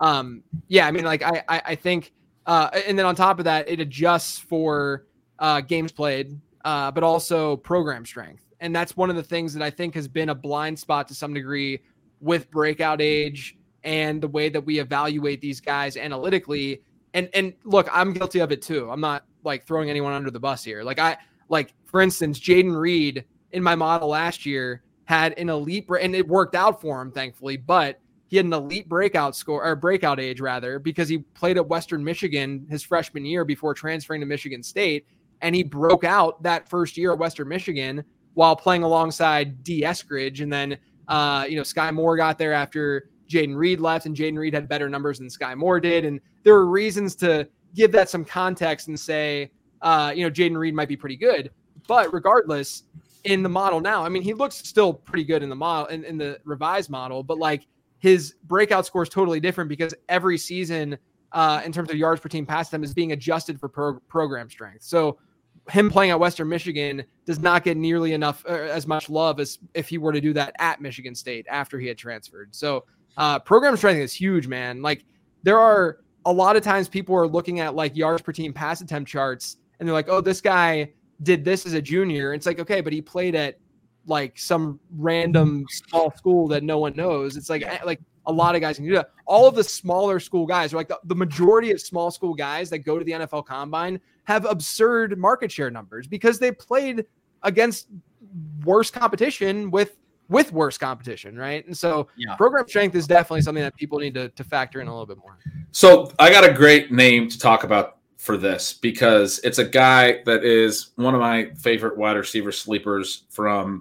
I think, and then on top of that, it adjusts for games played, but also program strength. And that's one of the things that I think has been a blind spot to some degree with breakout age and the way that we evaluate these guys analytically. And look, I'm guilty of it too. I'm not like throwing anyone under the bus here. For instance, Jaden Reed in my model last year had an elite, and it worked out for him, thankfully, but he had an elite breakout age rather, because he played at Western Michigan his freshman year before transferring to Michigan State. And he broke out that first year at Western Michigan while playing alongside D. Eskridge. And then, Sky Moore got there after Jaden Reed left, and Jaden Reed had better numbers than Sky Moore did. And there were reasons to give that some context and say, Jaden Reed might be pretty good. But regardless, in the model now, I mean, he looks still pretty good in the model, in the revised model, but like his breakout score is totally different because every season, in terms of yards per team pass attempt, is being adjusted for program strength. So him playing at Western Michigan does not get nearly enough, as much love as if he were to do that at Michigan State after he had transferred. So program strength is huge, man. Like there are a lot of times people are looking at like yards per team pass attempt charts and they're like, oh, this guy did this as a junior. It's like, okay, but he played at like some random small school that no one knows. It's like a lot of guys can do that. All of the smaller school guys, like the majority of small school guys that go to the NFL Combine have absurd market share numbers because they played against worse competition with worse competition, right? And so program strength is definitely something that people need to factor in a little bit more. So I got a great name to talk about for this because it's a guy that is one of my favorite wide receiver sleepers from.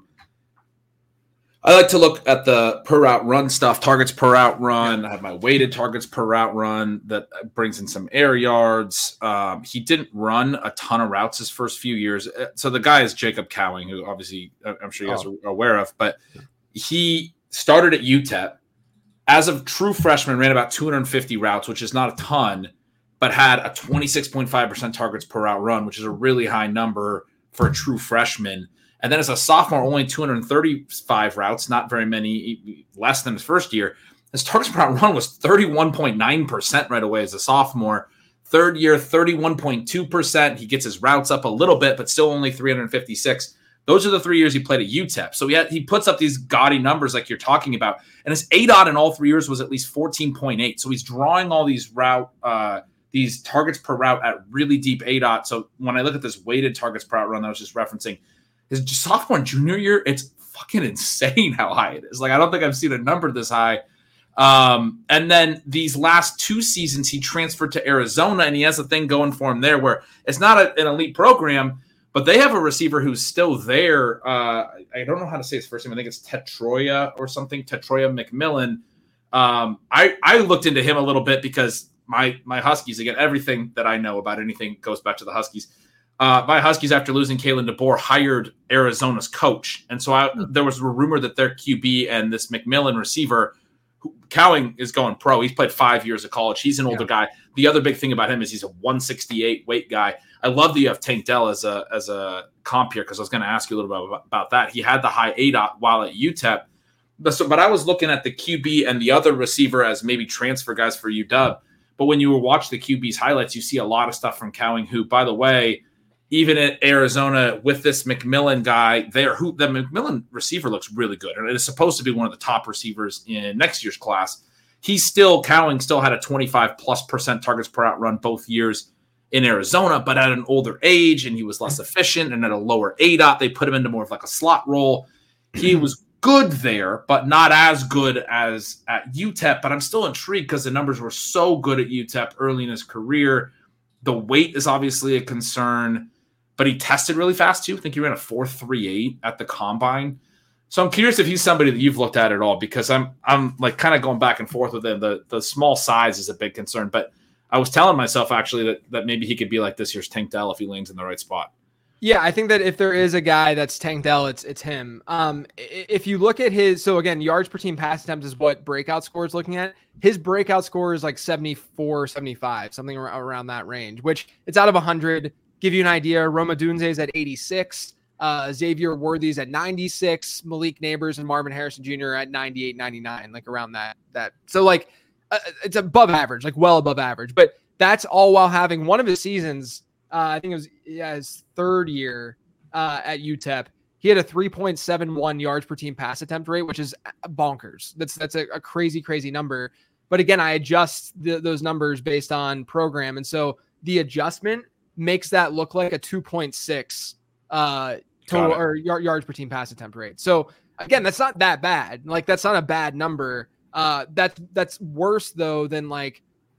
I like to look at the per route run stuff, targets per route run. I have my weighted targets per route run that brings in some air yards. He didn't run a ton of routes his first few years. So the guy is Jacob Cowing, who obviously I'm sure you guys are aware of, but he started at UTEP. As a true freshman, ran about 250 routes, which is not a ton, but had a 26.5% targets per route run, which is a really high number for a true freshman. And then as a sophomore, only 235 routes, not very many, less than his first year. His targets per route run was 31.9% right away as a sophomore. Third year, 31.2%. He gets his routes up a little bit, but still only 356. Those are the 3 years he played at UTEP. So he puts up these gaudy numbers like you're talking about. And his ADOT in all 3 years was at least 14.8. So he's drawing all these these targets per route at really deep ADOT. So when I look at this weighted targets per route run that I was just referencing, his sophomore and junior year, it's fucking insane how high it is. Like, I don't think I've seen a number this high. And then these last 2 seasons, he transferred to Arizona, and he has a thing going for him there where it's not an elite program, but they have a receiver who's still there. I don't know how to say his first name. I think it's Tetroya or something, Tetroya McMillan. I looked into him a little bit because my Huskies, again, everything that I know about anything goes back to the Huskies. My Huskies, after losing Kalen DeBoer, hired Arizona's coach. And so there was a rumor that their QB and this McMillan receiver, Cowing is going pro. He's played 5 years of college. He's an older guy. The other big thing about him is he's a 168 weight guy. I love that you have Tank Dell as a comp here because I was going to ask you a little bit about that. He had the high ADOT while at UTEP. But I was looking at the QB and the other receiver as maybe transfer guys for UW. But when you watch the QB's highlights, you see a lot of stuff from Cowing, who, by the way, even at Arizona with this McMillan guy there, who the McMillan receiver looks really good. And it is supposed to be one of the top receivers in next year's class. Cowing still had a 25+% targets per out run both years in Arizona, but at an older age, and he was less efficient and at a lower ADOT. They put him into more of like a slot role. He was good there, but not as good as at UTEP. But I'm still intrigued because the numbers were so good at UTEP early in his career. The weight is obviously a concern, but he tested really fast too. I think he ran a 4.38 at the combine. So I'm curious if he's somebody that you've looked at all, because I'm like kind of going back and forth with him. The small size is a big concern, but I was telling myself actually that maybe he could be like this year's Tank Dell if he lands in the right spot. Yeah, I think that if there is a guy that's Tank Dell, it's him. If you look at so again, yards per team pass attempt is what breakout score is looking at. His breakout score is like 74, 75, something around that range, which it's out of 100. Give you an idea, Rome Odunze is at 86, Xavier Worthy's at 96, Malik Neighbors and Marvin Harrison Jr. at 98, 99, like around that. So like it's above average, like well above average. But that's all while having one of his seasons, I think it was his third year at UTEP. He had a 3.71 yards per team pass attempt rate, which is bonkers. That's a crazy, crazy number. But again, I adjust those numbers based on program. And so the adjustment makes that look like a 2.6 total or yards per team pass attempt rate. So again, that's not that bad. Like that's not a bad number. That's worse though than like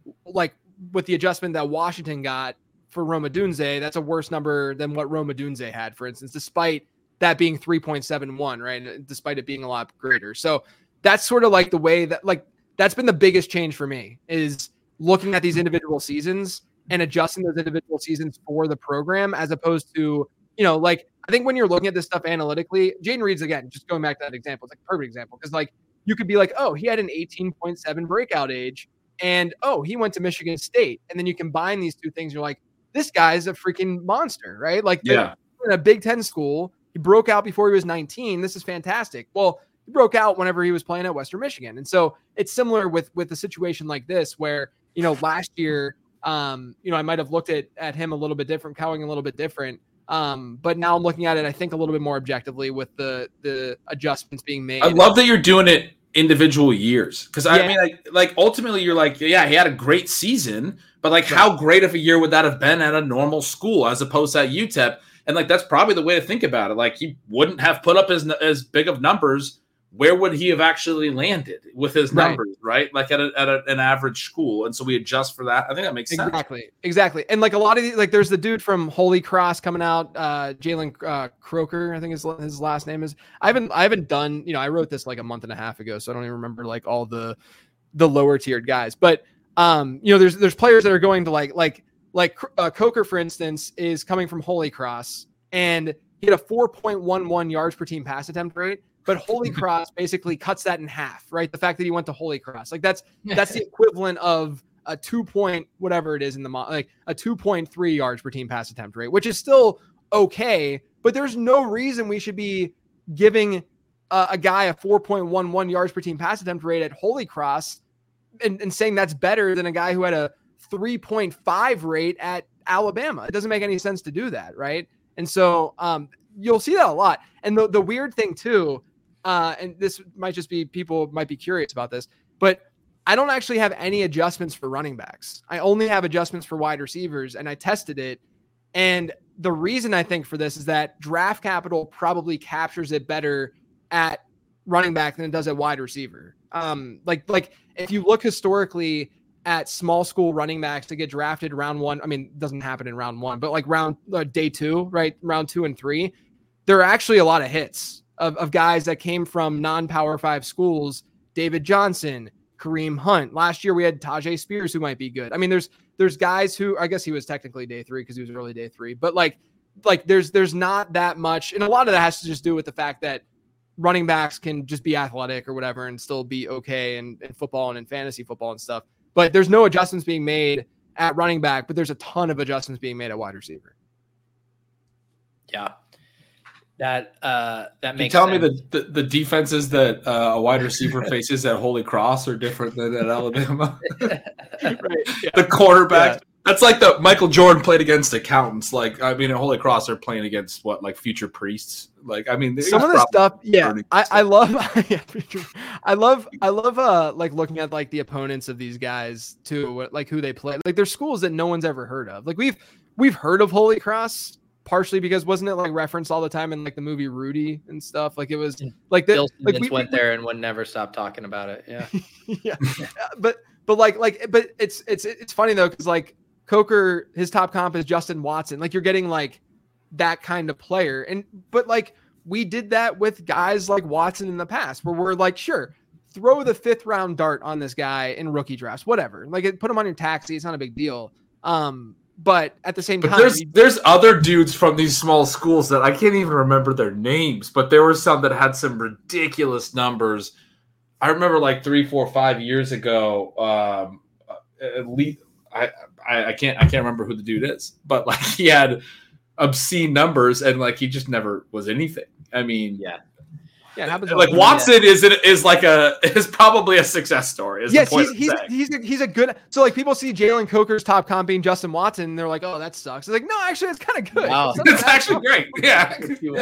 with the adjustment that Washington got for Rome Odunze. That's a worse number than what Rome Odunze had, for instance, despite that being 3.71, right? Despite it being a lot greater. So that's sort of like the way that that's been the biggest change for me, is looking at these individual seasons and adjusting those individual seasons for the program, as opposed to, like, I think when you're looking at this stuff analytically, Jaden Reed's, again, just going back to that example, it's like a perfect example. Because like you could be like, oh, he had an 18.7 breakout age and oh, he went to Michigan State. And then you combine these two things. You're like, this guy's a freaking monster, right? Like in a Big Ten school, he broke out before he was 19. This is fantastic. Well, he broke out whenever he was playing at Western Michigan. And so it's similar with a situation like this where, last year, I might have looked at him a little bit different, Cowing a little bit different. But now I'm looking at it, I think, a little bit more objectively with the adjustments being made. I love that you're doing it individual years. Because I mean, like ultimately you're like, yeah, he had a great season, but like how great of a year would that have been at a normal school as opposed to at UTEP? And like, that's probably the way to think about it. Like he wouldn't have put up as big of numbers. Where would he have actually landed with his numbers, right? Like at an average school. And so we adjust for that. I think that makes sense. Exactly. And like a lot of these, like there's the dude from Holy Cross coming out, Jalen Croker, I think his last name is. I haven't done, I wrote this like a month and a half ago, so I don't even remember like all the lower tiered guys. But there's players that are going to like Coker, for instance, is coming from Holy Cross, and he had a 4.11 yards per team pass attempt rate. But Holy Cross basically cuts that in half, right? The fact that he went to Holy Cross, like that's the equivalent of a 2.whatever it is in the like a 2.3 yards per team pass attempt rate, which is still okay. But there's no reason we should be giving a guy a 4.11 yards per team pass attempt rate at Holy Cross and saying that's better than a guy who had a 3.5 rate at Alabama. It doesn't make any sense to do that, right? And so you'll see that a lot. And the weird thing too. And this might just be, people might be curious about this, but I don't actually have any adjustments for running backs. I only have adjustments for wide receivers, and I tested it. And the reason I think for this is that Draft Capital probably captures it better at running back than it does at wide receiver. Like if you look historically at small school running backs to get drafted round 1, I mean, it doesn't happen in round 1, but like day 2, right? Round 2 and 3, there are actually a lot of hits of guys that came from non-Power 5 schools. David Johnson, Kareem Hunt. Last year we had Tajay Spears, who might be good. I mean, there's guys who, I guess he was technically day 3 because he was early day 3, but like there's not that much. And a lot of that has to just do with the fact that running backs can just be athletic or whatever and still be okay in football and in fantasy football and stuff. But there's no adjustments being made at running back, but there's a ton of adjustments being made at wide receiver. Yeah. That makes tell sense. me the defenses that a wide receiver faces at Holy Cross are different than at Alabama. Right. Yeah. The quarterback. Yeah. That's like the Michael Jordan played against accountants. Like, I mean, at Holy Cross, they're playing against like future priests. Like, I mean, some of the stuff. Yeah, I love. Yeah, I love like looking at like the opponents of these guys too, like who they play. Like, there's schools that no one's ever heard of. Like we've heard of Holy Cross partially because wasn't it like referenced all the time in like the movie Rudy and stuff? Like it was like Bill Simmons went there and would never stop talking about it. Yeah, yeah, but it's funny though because like Coker, his top comp is Justin Watson. Like you're getting like that kind of player. But like we did that with guys like Watson in the past where we're like, sure, throw the 5th round dart on this guy in rookie drafts, whatever. Like put him on your taxi. It's not a big deal. But at the same time, there's other dudes from these small schools that I can't even remember their names, but there were some that had some ridiculous numbers. I remember like 3, 4, 5 years ago, at least I can't remember who the dude is, but like he had obscene numbers and like he just never was anything. I mean, yeah. It happens like Watson is probably a success story. Yes, he's a good. So like people see Jalen Coker's top comp being Justin Watson, and they're like, oh, that sucks. It's like, no, actually, it's kind of good. Wow. It's actually great. Yeah.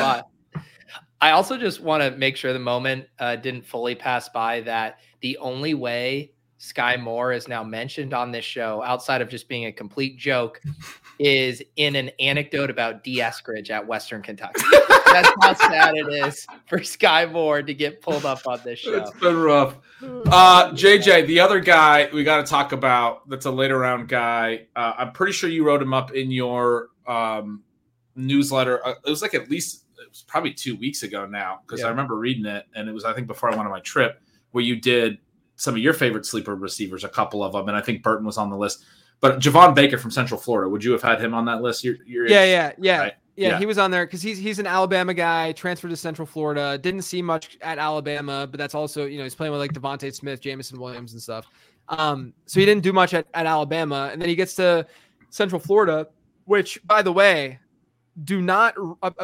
I also just want to make sure the moment didn't fully pass by that the only way Sky Moore is now mentioned on this show, outside of just being a complete joke, is in an anecdote about D. Eskridge at Western Kentucky. That's how sad it is for Sky Moore to get pulled up on this show. It's been rough. JJ, the other guy we got to talk about that's a later round guy. I'm pretty sure you wrote him up in your newsletter. It was like it was probably 2 weeks ago now because I remember reading it, and it was, I think, before I went on my trip where you did some of your favorite sleeper receivers, a couple of them, and I think Burton was on the list. But Javon Baker from Central Florida, would you have had him on that list? Yeah. Right? Yeah, he was on there because he's an Alabama guy, transferred to Central Florida, didn't see much at Alabama, but that's also, he's playing with like Devontae Smith, Jamison Williams and stuff. So he didn't do much at Alabama, and then he gets to Central Florida, which, by the way, do not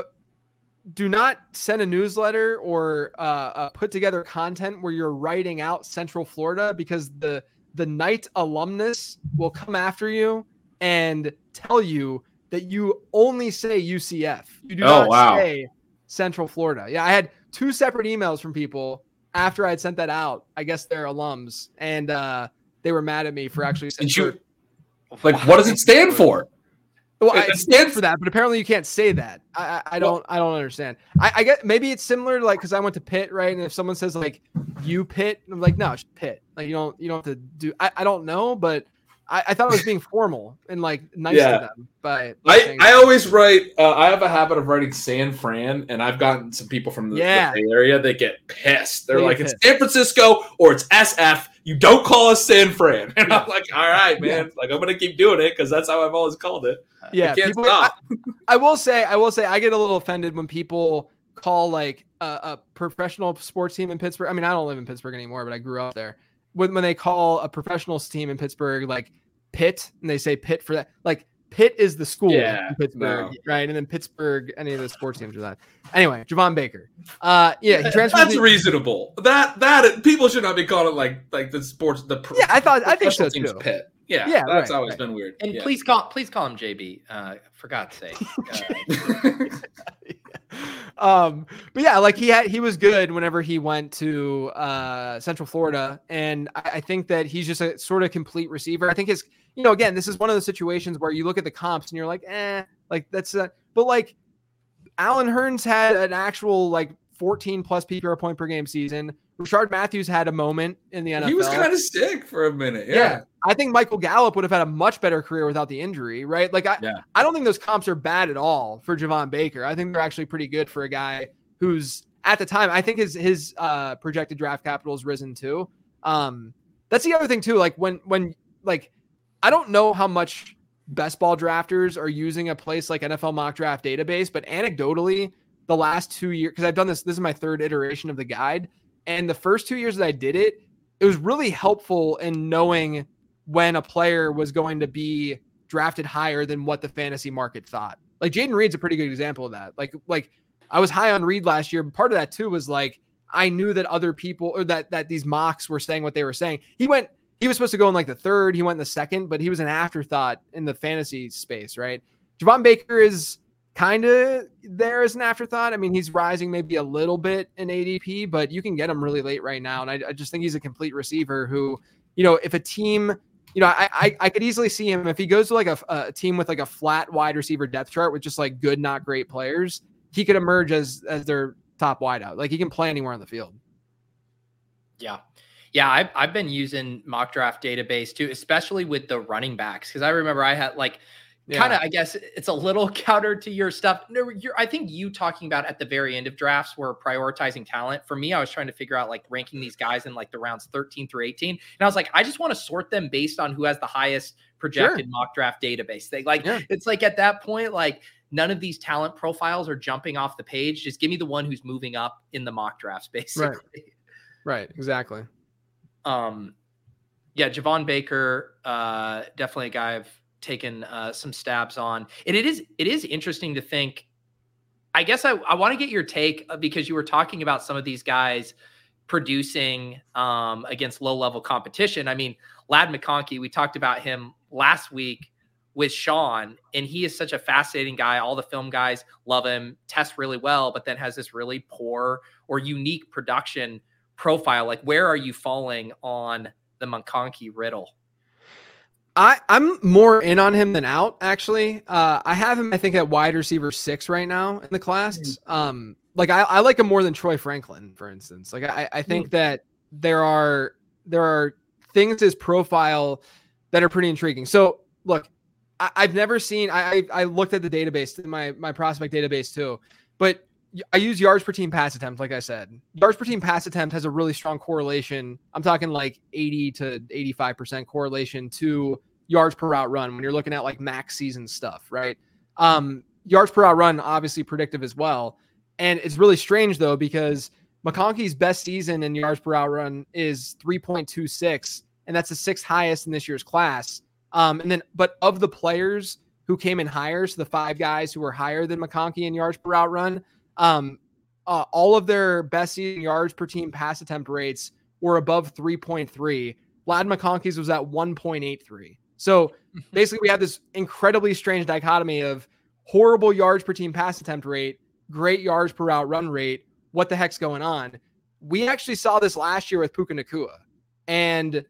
send a newsletter or put together content where you're writing out Central Florida because the Knight alumnus will come after you and tell you that you only say UCF. You do not say Central Florida. Yeah, I had 2 separate emails from people after I'd sent that out. I guess they're alums, and they were mad at me for actually saying. What does it stand for? Well, it stands for that, but apparently you can't say that. I don't understand. I get maybe it's similar, like because I went to Pitt, right? And if someone says like you Pitt, I'm like, no, it's Pitt. Like you don't have to do. I don't know, but I thought it was being formal and like nice to them. But I always write. I have a habit of writing San Fran, and I've gotten some people from the Bay Area that get pissed. They're like, it's San Francisco or it's SF. You don't call us San Fran. And I'm like, all right, man. Yeah. Like I'm gonna keep doing it because that's how I've always called it. Yeah, I will say, I get a little offended when people call like a professional sports team in Pittsburgh. I mean, I don't live in Pittsburgh anymore, but I grew up there. When they call a professional team in Pittsburgh like Pitt, and they say Pitt for that, like Pitt is the school in Pittsburgh, right? And then Pittsburgh, any of the sports teams are that. Anyway, Javon Baker. He transferred. That's reasonable. That people should not be calling it like the sports. I think so too. Pitt. Yeah, that's always been weird. And please call him JB. For God's sake. But yeah, like he was good whenever he went to Central Florida, and I think that he's just a sort of complete receiver. I think again, this is one of the situations where you look at the comps and you're like, like that's but like Allen Hurns had an actual like 14 plus PPR point per game season. Rashard Matthews had a moment in the NFL. He was kind of sick for a minute. Yeah. I think Michael Gallup would have had a much better career without the injury, right? Like I don't think those comps are bad at all for Javon Baker. I think they're actually pretty good for a guy who's at the time, I think his projected draft capital has risen too. That's the other thing too. Like when like, I don't know how much best ball drafters are using a place like NFL Mock Draft Database, but anecdotally the last 2 years, because I've done this is my third iteration of the guide. And the first 2 years that I did it, it was really helpful in knowing when a player was going to be drafted higher than what the fantasy market thought. Like Jaden Reed's a pretty good example of that. Like I was high on Reed last year, but part of that too was like I knew that other people or that these mocks were saying what they were saying. He was supposed to go in like the third, he went in the second, but he was an afterthought in the fantasy space, right? Javon Baker is kind of there as an afterthought. I mean, he's rising maybe a little bit in ADP, but you can get him really late right now. And I just think he's a complete receiver who, if a team, I could easily see him if he goes to like a team with like a flat wide receiver depth chart with just like good, not great players, he could emerge as their top wideout. Like he can play anywhere on the field. Yeah. I've been using Mock Draft Database too, especially with the running backs. Cause I remember I had like, kind of, I guess it's a little counter to your stuff. No, I think you talking about at the very end of drafts were prioritizing talent. For me, I was trying to figure out like ranking these guys in like the rounds 13 through 18. And I was like, I just want to sort them based on who has the highest projected mock draft database thing. Like, it's like at that point, like none of these talent profiles are jumping off the page. Just give me the one who's moving up in the mock drafts, basically. Right. Exactly. Javon Baker, definitely a guy I've taken some stabs on. And it is interesting to think, I guess I want to get your take because you were talking about some of these guys producing against low level competition. I mean, Ladd McConkey, we talked about him last week with Sean, and he is such a fascinating guy. All the film guys love him, tests really well, but then has this really poor or unique production profile. Like, where are you falling on the McConkey riddle? I'm more in on him than out, actually. I have him, I think, at wide receiver 6 right now in the class. Like I like him more than Troy Franklin, for instance. Like I think that there are things to his profile that are pretty intriguing. So look, I've never seen. I looked at the database, my prospect database too, but I use yards per team pass attempt. Like I said, yards per team pass attempt has a really strong correlation. I'm talking like 80 to 85% correlation to yards per route run when you're looking at like max season stuff, right? Yards per route run, obviously predictive as well. And it's really strange though, because McConkey's best season in yards per route run is 3.26, and that's the 6th highest in this year's class. But of the players who came in higher, so the 5 guys who were higher than McConkey in yards per route run, all of their best season yards per team pass attempt rates were above 3.3. Ladd McConkey's was at 1.83. So basically we have this incredibly strange dichotomy of horrible yards per team pass attempt rate, great yards per route run rate. What the heck's going on? We actually saw this last year with Puka Nacua. And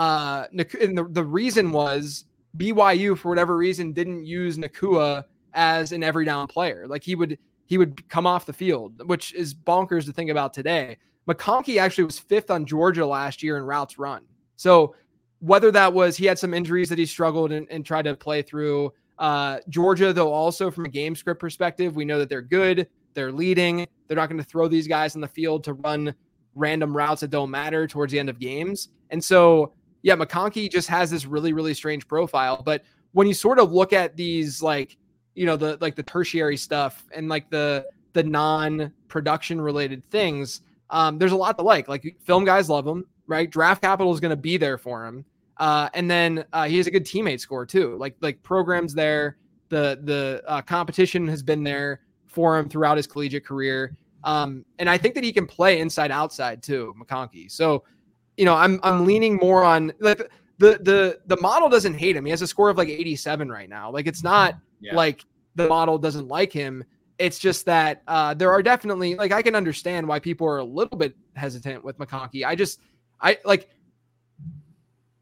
the reason was BYU, for whatever reason, didn't use Nacua as an every down player. Like he would come off the field, which is bonkers to think about today. McConkey actually was 5th on Georgia last year in routes run. So whether that was he had some injuries that he struggled and tried to play through. Georgia, though, also from a game script perspective, we know that they're good. They're leading. They're not going to throw these guys on the field to run random routes that don't matter towards the end of games. And so, yeah, McConkey just has this really, really strange profile. But when you sort of look at these, like, the tertiary stuff and like the non-production related things, there's a lot to like. Like film guys love him, right? Draft capital is going to be there for him. And then he has a good teammate score too. Like programs there, the competition has been there for him throughout his collegiate career. And I think that he can play inside outside too, McConkey. So, I'm leaning more on like the model doesn't hate him. He has a score of like 87 right now. Like it's not like the model doesn't like him. It's just that there are definitely, like, I can understand why people are a little bit hesitant with McConkey.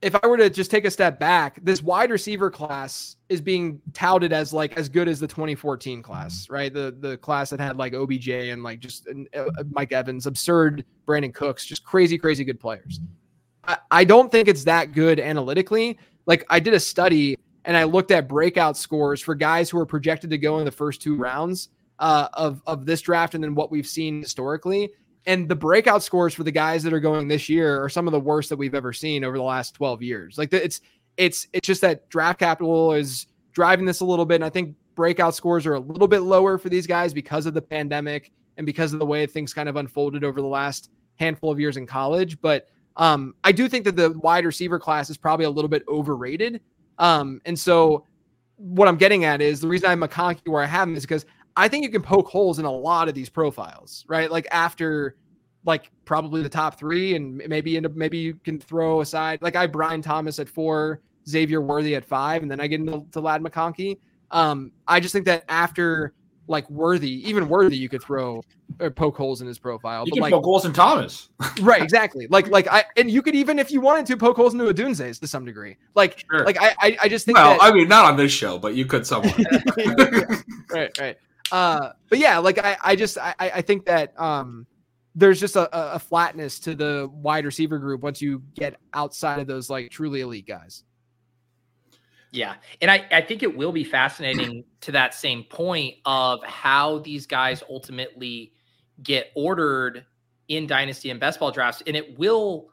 if I were to just take a step back, this wide receiver class is being touted as like as good as the 2014 class, right? The class that had like OBJ and like just Mike Evans, absurd Brandon Cooks, just crazy good players. I don't think it's that good analytically. Like I did a study and I looked at breakout scores for guys who are projected to go in the first 2 rounds of this draft and then what we've seen historically. And the breakout scores for the guys that are going this year are some of the worst that we've ever seen over the last 12 years. Like it's just that draft capital is driving this a little bit. And I think breakout scores are a little bit lower for these guys because of the pandemic and because of the way things kind of unfolded over the last handful of years in college. But I do think that the wide receiver class is probably a little bit overrated. And so what I'm getting at is the reason I have McConkey where I have him is because I think you can poke holes in a lot of these profiles, right? Like after like probably the top 3 and maybe you can throw aside, like I have Brian Thomas at 4, Xavier Worthy at 5, and then I get into Ladd McConkey. I just think that after like Worthy, even Worthy, you could throw or poke holes in his profile. You but can like, poke holes in Thomas. Right, exactly. And you could even, if you wanted to, poke holes into Odunze's to some degree. Like, sure. like I just think well, I mean, not on this show, but you could somewhat. Right. But yeah, like I think that there's just a flatness to the wide receiver group once you get outside of those like truly elite guys. Yeah. And I think it will be fascinating to that same point of how these guys ultimately get ordered in dynasty and best ball drafts. And it will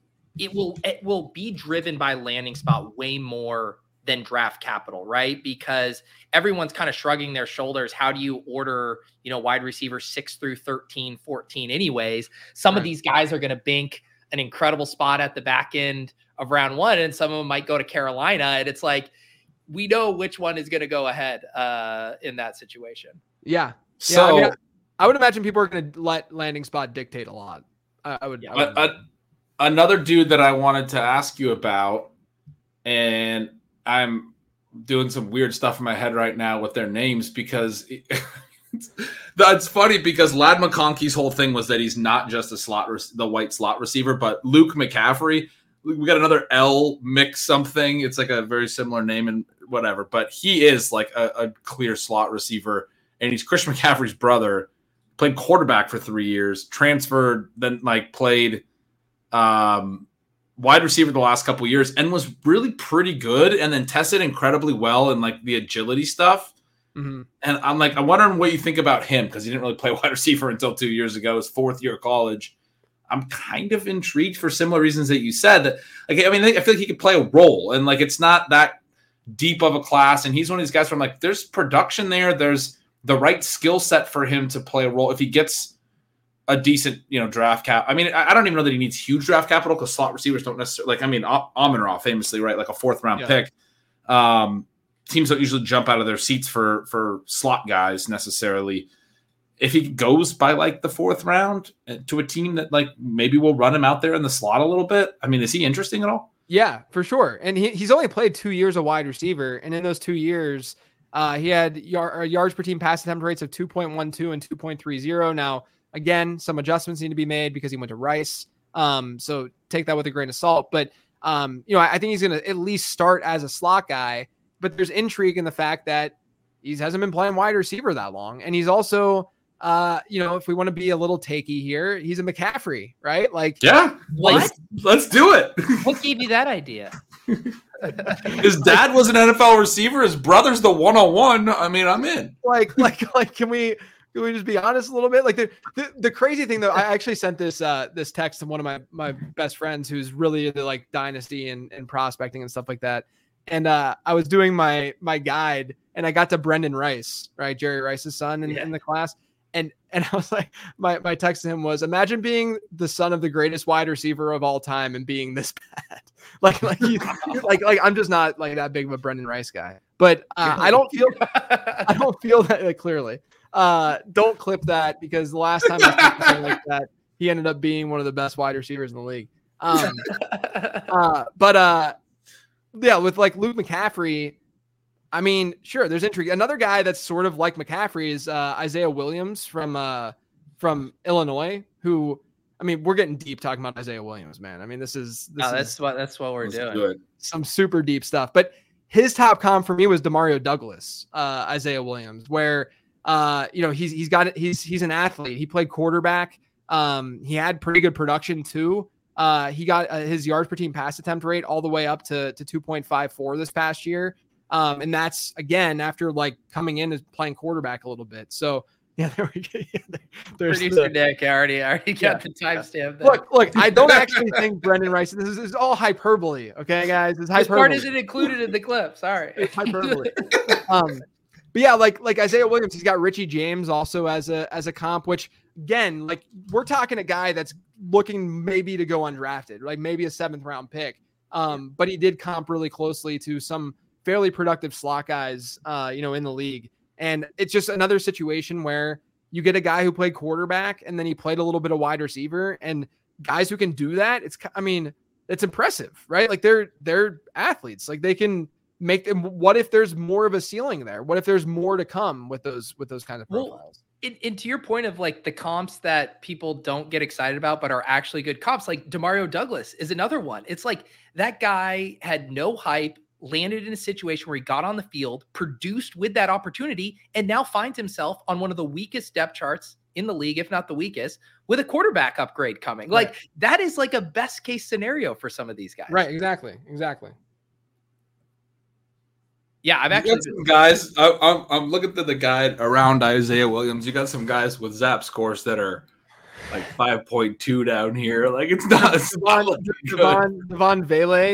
be driven by landing spot way more than draft capital, right? Because everyone's kind of shrugging their shoulders. How do you order, wide receiver 6 through 13, 14 anyways? Some of these guys are going to bank an incredible spot at the back end of round 1, and some of them might go to Carolina. And it's like, we know which one is going to go ahead in that situation. Yeah. So I would imagine people are going to let landing spot dictate a lot. Another dude that I wanted to ask you about, and I'm doing some weird stuff in my head right now with their names because that's funny because Ladd McConkey's whole thing was that he's not just the white slot receiver, but Luke McCaffrey. We got another L mix something. It's like a very similar name and whatever, but he is like a clear slot receiver, and he's Christian McCaffrey's brother. Played quarterback for 3 years, transferred, then like played wide receiver the last couple of years, and was really pretty good, and then tested incredibly well in like the agility stuff. Mm-hmm. And I'm wondering what you think about him because he didn't really play wide receiver until 2 years ago, his 4th year of college. I'm kind of intrigued for similar reasons that you said. That, like, I mean, I feel like he could play a role, and like it's not that deep of a class. And he's one of these guys from like there's production there, there's the right skill set for him to play a role if he gets a decent, draft cap. I mean, I don't even know that he needs huge draft capital because slot receivers don't necessarily like. I mean, Amon-Ra famously, right, like a 4th round pick. Teams don't usually jump out of their seats for slot guys necessarily. If he goes by like the 4th round to a team that like maybe will run him out there in the slot a little bit, I mean, is he interesting at all? Yeah, for sure. And he's only played 2 years of wide receiver. And in those 2 years, he had yards per team pass attempt rates of 2.12 and 2.30. Now, again, some adjustments need to be made because he went to Rice. So take that with a grain of salt. But, I think he's going to at least start as a slot guy. But there's intrigue in the fact that he hasn't been playing wide receiver that long. And he's also... if we want to be a little takey here, he's a McCaffrey, right? Like, yeah, let's do it. What gave you that idea? His dad was an NFL receiver. His brother's the 101. I mean, I'm in. Like, can we just be honest a little bit? Like the crazy thing though, I actually sent this text to one of my best friends who's really into like dynasty and prospecting and stuff like that. And I was doing my guide and I got to Brendan Rice, right? Jerry Rice's son in the class. And I was like, my text to him was, imagine being the son of the greatest wide receiver of all time and being this bad. like I'm just not like that big of a Brendan Rice guy. But I don't feel that like, clearly. Don't clip that because the last time I said something like that, he ended up being one of the best wide receivers in the league. Yeah, with like Luke McCaffrey. I mean, sure, there's intrigue. Another guy that's sort of like McCaffrey is Isaiah Williams from Illinois, who I mean, we're getting deep talking about Isaiah Williams, man. I mean, this is that's what we're Let's doing. do it. some super deep stuff. But his top comp for me was Demario Douglas, Isaiah Williams, where he's an athlete. He played quarterback. He had pretty good production too. He got his yards per team pass attempt rate all the way up to 2.54 this past year. And that's again after like coming in and playing quarterback a little bit. So yeah, there we go. There's Producer Nick, I already got the timestamp there. Look, I don't actually think Brendan Rice. This is all hyperbole, okay, guys. It's hyperbole. This part isn't included in the clip. Sorry, it's hyperbole. But yeah, like Isaiah Williams, he's got Richie James also as a comp. Which again, like we're talking a guy that's looking maybe to go undrafted, like maybe a 7th round pick. But he did comp really closely to some fairly productive slot guys, in the league. And it's just another situation where you get a guy who played quarterback and then he played a little bit of wide receiver, and guys who can do that. It's impressive, right? Like they're athletes. Like they can make them. What if there's more of a ceiling there? What if there's more to come with those kind of profiles? And to your point of like the comps that people don't get excited about, but are actually good comps, like Demario Douglas is another one. It's like that guy had no hype, landed in a situation where he got on the field, produced with that opportunity, and now finds himself on one of the weakest depth charts in the league, if not the weakest, with a quarterback upgrade coming. Like that is like a best case scenario for some of these guys. Right. Exactly. Yeah. I've actually some guys. I'm looking through the guide around Isaiah Williams. You got some guys with Zap scores that are like 5.2 down here. Like it's not Devon Vele,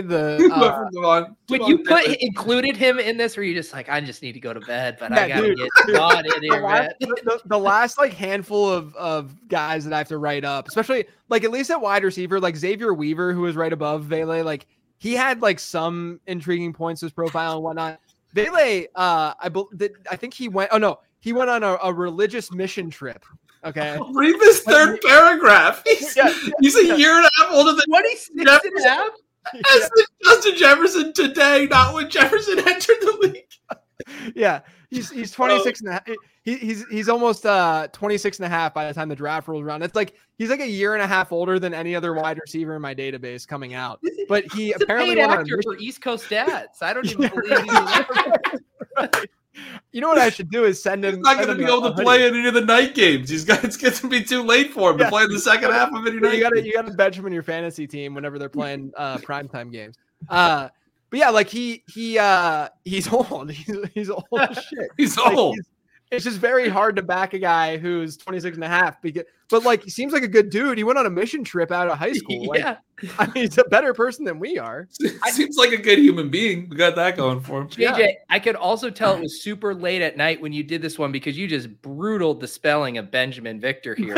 included him in this, where you just like, I just need to go to bed, but I gotta get Devon in here, man. The last like handful of guys that I have to write up, especially like at least at wide receiver, like Xavier Weaver, who was right above Vele, like he had like some intriguing points to his profile and whatnot. Vele, I think he went on a religious mission trip. Okay. Read this third paragraph. He's a year and a half older than 26 and a half. As Justin Jefferson today, not when Jefferson entered the league. Yeah, he's 26 and a half. He's almost 26 and a half by the time the draft rolls around. It's like he's like a year and a half older than any other wide receiver in my database coming out. But he apparently went actor for East Coast Dads. I don't even believe he's right. You know what I should do is send him. He's not going to be able to play in any of the night games. It's going to be too late for him to play in the second half of any night. You got to bench him in your fantasy team whenever they're playing primetime games. But yeah, like he's old. He's old as shit. He's old. It's just very hard to back a guy who's 26 and a half. But like, he seems like a good dude. He went on a mission trip out of high school. Like, yeah. I mean, he's a better person than we are. Seems like a good human being. We got that going for him. JJ, I could also tell it was super late at night when you did this one, because you just brutaled the spelling of Benjamin Victor here.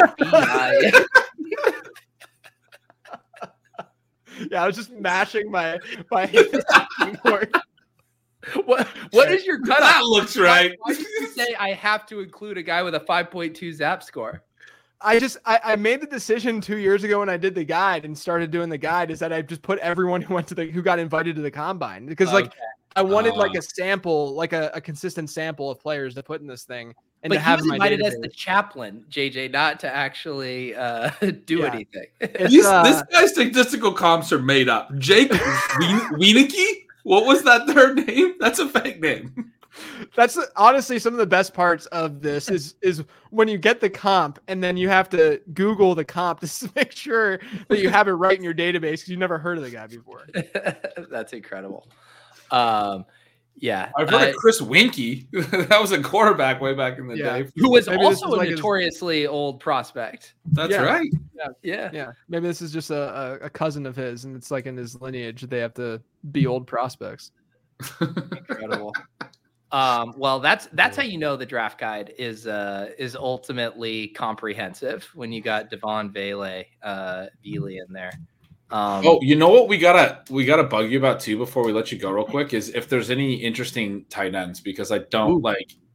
Yeah, I was just mashing my keyboard. What is your cutoff? That looks right. Why did you say I have to include a guy with a 5.2 Zap score? I made the decision 2 years ago when I did the guide and started doing the guide, is that I just put everyone who got invited to the combine, because I wanted like a sample, like a consistent sample of players to put in this thing. And but to have he was invited database. as the chaplain, JJ, not to actually do anything. This guy's statistical comps are made up. Jake Wieneke? What was that third name? That's a fake name. That's honestly some of the best parts of this is when you get the comp and then you have to Google the comp to make sure that you have it right in your database because you've never heard of the guy before. That's incredible. Yeah, I've heard of Chris Winkie. That was a quarterback way back in the day, who was also a notoriously old prospect. That's right. Yeah. Maybe this is just a cousin of his, and it's like in his lineage they have to be old prospects. Incredible. Well, that's how you know the draft guide is ultimately comprehensive when you got Devon Vele in there. You know what we gotta bug you about too before we let you go real quick is if there's any interesting tight ends, because I don't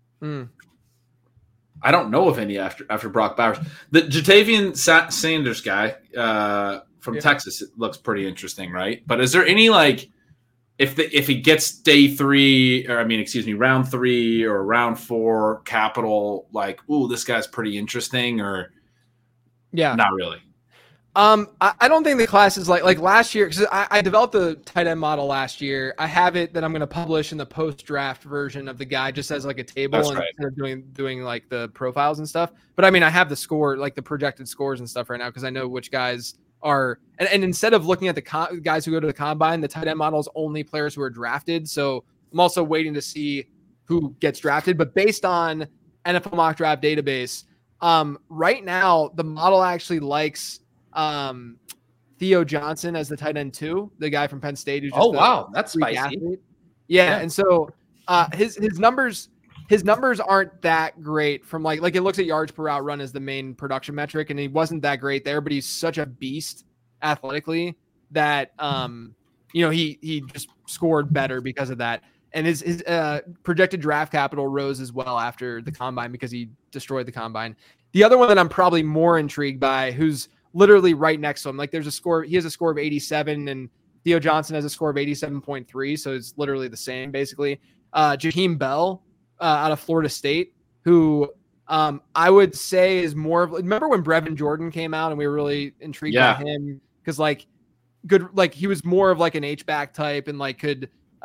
I don't know of any after Brock Bowers. The Jatavian Sanders guy from Texas, it looks pretty interesting, right? But is there any if he gets round 3 or round 4 capital, this guy's pretty interesting, or not really? I don't think the class is like last year, because I developed the tight end model last year. I have it that I'm going to publish in the post draft version of the guide, just as like a table instead of doing like the profiles and stuff. But I mean, I have the score, like the projected scores and stuff right now, because I know which guys are. And instead of looking at the guys who go to the combine, the tight end model is only players who are drafted. So I'm also waiting to see who gets drafted. But based on NFL mock draft database, right now the model actually likes Theo Johnson as the tight end 2, the guy from Penn State. Who's just that's spicy. Yeah, and so his numbers aren't that great from like it looks at yards per route run as the main production metric, and he wasn't that great there, but he's such a beast athletically that he just scored better because of that. And his projected draft capital rose as well after the combine because he destroyed the combine. The other one that I'm probably more intrigued by, who's literally right next to him, like there's a score, he has a score of 87 and Theo Johnson has a score of 87.3. So it's literally the same basically. Jaheim Bell out of Florida State, who I would say is more of, remember when Brevin Jordan came out and we were really intrigued by him because he was more of like an H-back type and like could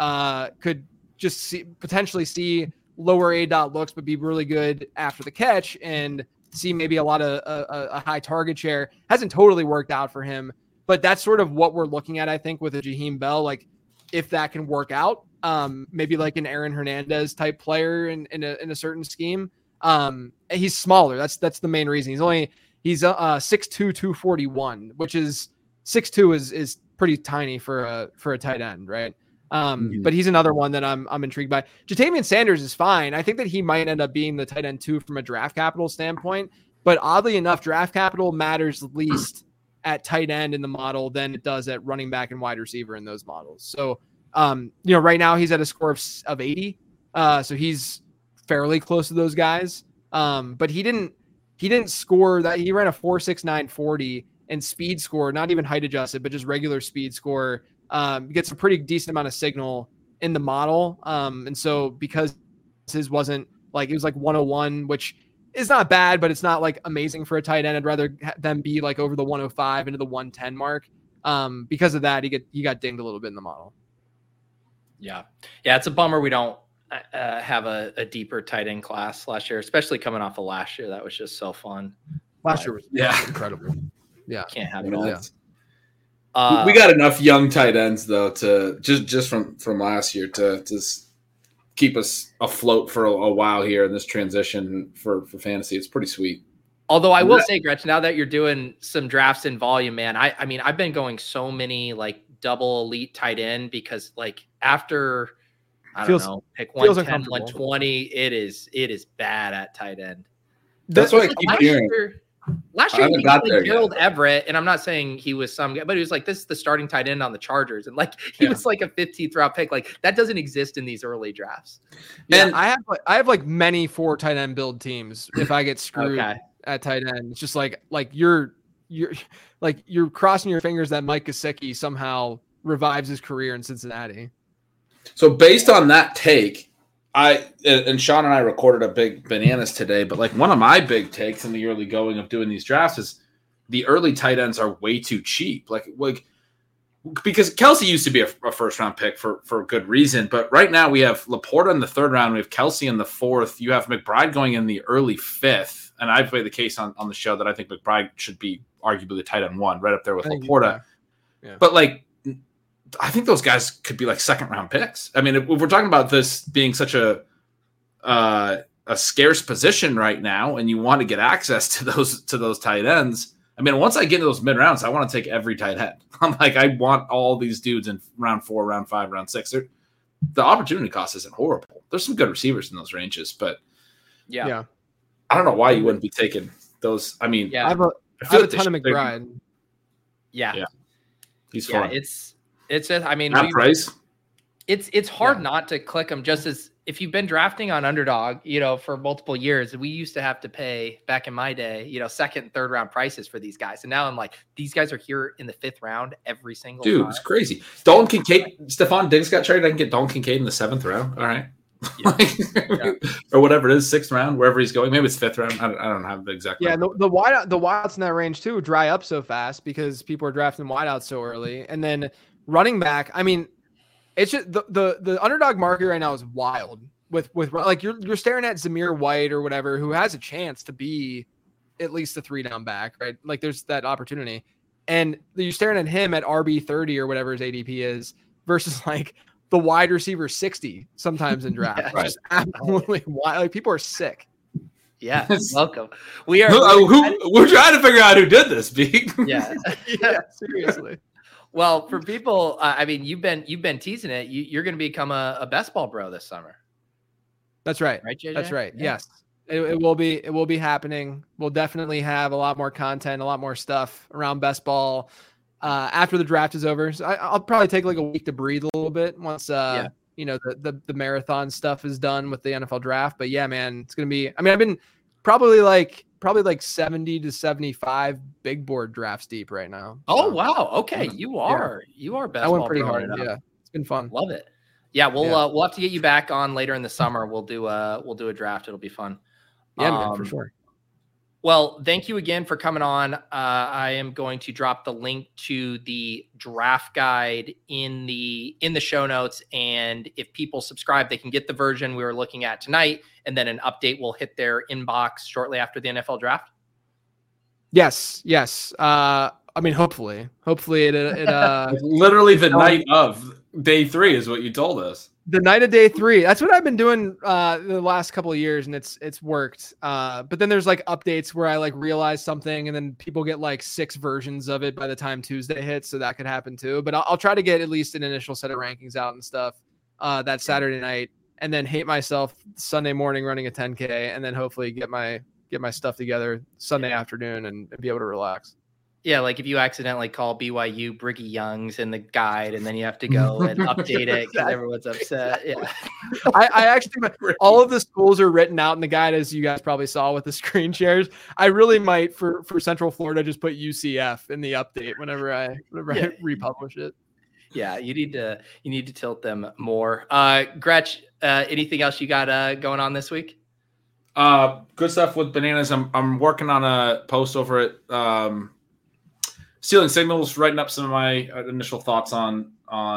just potentially see lower A-dot looks, but be really good after the catch and see maybe a lot of a high target share. Hasn't totally worked out for him, but that's sort of what we're looking at, I think, with a Jaheim Bell. Like if that can work out, maybe like an Aaron Hernandez type player in a certain scheme. He's smaller. That's the main reason. He's 6'2", 241, which is 6'2" is pretty tiny for a tight end, right? But he's another one that I'm intrigued by. Jatavian Sanders is fine. I think that he might end up being the tight end 2 from a draft capital standpoint, but oddly enough, draft capital matters least at tight end in the model than it does at running back and wide receiver in those models. So, right now he's at a score of 80. So he's fairly close to those guys. But he didn't score that. He ran a 4.69 40 and speed score, not even height adjusted, but just regular speed score. Gets a pretty decent amount of signal in the model. And so because his wasn't like, it was like 101, which is not bad, but it's not like amazing for a tight end. I'd rather them be like over the 105 into the 110 mark. Because of that, he got dinged a little bit in the model. Yeah. It's a bummer we don't have a deeper tight end class last year, especially coming off of last year. That was just so fun. Last year was incredible. Yeah. Can't have it all. Yeah. We got enough young tight ends though to just from last year to just keep us afloat for a while here in this transition for fantasy. It's pretty sweet. Although I will say, Gretchen, now that you're doing some drafts in volume, man, I mean, I've been going so many like double elite tight end because like after pick 110, 120, it is bad at tight end. That's what I keep hearing. Last year, he got like Gerald Everett, and I'm not saying he was some guy, but he was like, this is the starting tight end on the Chargers. And like, he was like a 15th round pick. Like, that doesn't exist in these early drafts. Yeah, and I have like many 4 tight end build teams. If I get screwed at tight end, it's just like you're crossing your fingers that Mike Gesicki somehow revives his career in Cincinnati. So based on that take, and Sean and I recorded a big bananas today, but like one of my big takes in the early going of doing these drafts is the early tight ends are way too cheap. Like because Kelsey used to be a first round pick for good reason, but right now we have Laporta in the 3rd round, we have Kelsey in the 4th, you have McBride going in the early 5th, and I've made the case on the show that I think McBride should be arguably the tight end 1, right up there with Laporta. Yeah. But like, I think those guys could be like 2nd round picks. I mean, if we're talking about this being such a scarce position right now, and you want to get access to those tight ends, I mean, once I get into those mid rounds, I want to take every tight end. I'm like, I want all these dudes in round 4, round 5, round 6. The opportunity cost isn't horrible. There's some good receivers in those ranges, but yeah. I don't know why you wouldn't be taking those. I mean, I have a ton of McBride. Yeah. He's fun. It's just, I mean, price. It's hard not to click them, just as if you've been drafting on Underdog, for multiple years. We used to have to pay back in my day, 2nd and 3rd round prices for these guys. And now I'm like, these guys are here in the 5th round every single time. It's crazy. Dalton Kincaid, Stephon Diggs got traded. I can get Dalton Kincaid in the 7th round. All right. Or whatever it is, 6th round, wherever he's going. Maybe it's 5th round. I don't have the exact. Yeah, the wideouts in that range too dry up so fast because people are drafting wideouts so early, and then running back. I mean, it's just the underdog market right now is wild. With like you're staring at Zamir White or whatever, who has a chance to be at least a 3-down back, right? Like there's that opportunity, and you're staring at him at RB30 or whatever his ADP is versus like the wide receiver 60 sometimes in draft. Yeah, It's just absolutely wild. Like people are sick. Yeah, welcome. We are. We're trying to figure out who did this, B. Yeah. Yeah, seriously. Well, for people, I mean, you've been teasing it. You're going to become a best ball bro this summer. That's right. Right, JJ? That's right. Yeah. Yes. It will be happening. We'll definitely have a lot more content, a lot more stuff around best ball after the draft is over. So I'll probably take like a week to breathe a little bit once the marathon stuff is done with the NFL draft. But yeah, man, it's gonna be. I mean, I've been probably like 70 to 75 big board drafts deep right now. Oh wow. Okay, you are best. I went ball pretty bro hard. right now. Yeah, it's been fun. Love it. Yeah, we'll have to get you back on later in the summer. We'll do a draft. It'll be fun. Yeah, man, for sure. Well, thank you again for coming on. I am going to drop the link to the draft guide in the show notes, and if people subscribe, they can get the version we were looking at tonight, and then an update will hit their inbox shortly after the NFL draft. Yes. I mean, hopefully it literally the night of day 3 is what you told us. The night of day 3. That's what I've been doing the last couple of years, and it's worked. But then there's like updates where I like realize something, and then people get like 6 versions of it by the time Tuesday hits, so that could happen too. But I'll try to get at least an initial set of rankings out and stuff that Saturday night, and then hate myself Sunday morning running a 10K, and then hopefully get my stuff together Sunday afternoon and be able to relax. Yeah, like if you accidentally call BYU Briggy Youngs in the guide, and then you have to go and update it because everyone's upset. Yeah, I actually all of the schools are written out in the guide, as you guys probably saw with the screen shares. I really might for Central Florida just put UCF in the update whenever I republish it. Yeah, you need to tilt them more. Gretch, anything else you got going on this week? Good stuff with bananas. I'm working on a post over at Stealing Signals, writing up some of my initial thoughts on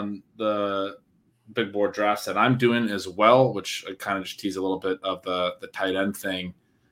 the big board drafts that I'm doing as well, which I kind of just tease a little bit of the tight end thing.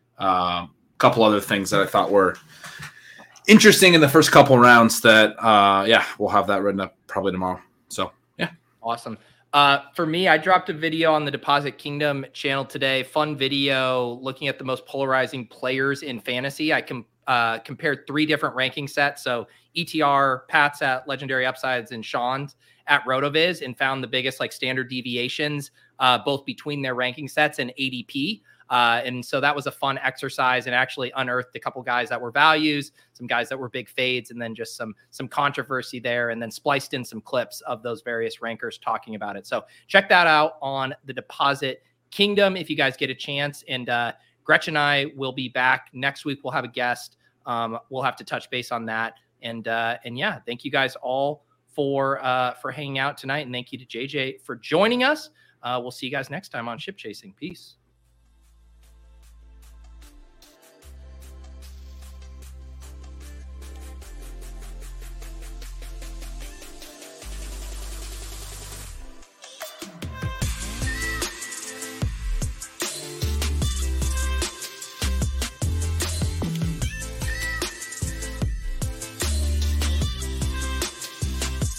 Couple other things that I thought were interesting in the first couple rounds that, we'll have that written up probably tomorrow. So, yeah. Awesome. For me, I dropped a video on the Deposit Kingdom channel today. Fun video looking at the most polarizing players in fantasy. I compared 3 different ranking sets. So ETR, Pat's at Legendary Upsides, and Sean's at RotoViz, and found the biggest like standard deviations both between their ranking sets and ADP. And so that was a fun exercise, and actually unearthed a couple guys that were values, some guys that were big fades, and then just some controversy there, and then spliced in some clips of those various rankers talking about it. So check that out on the Deposit Kingdom if you guys get a chance. And Gretchen and I will be back next week. We'll have a guest. We'll have to touch base on that. And yeah, thank you guys all for hanging out tonight. And thank you to JJ for joining us. We'll see you guys next time on Ship Chasing. Peace.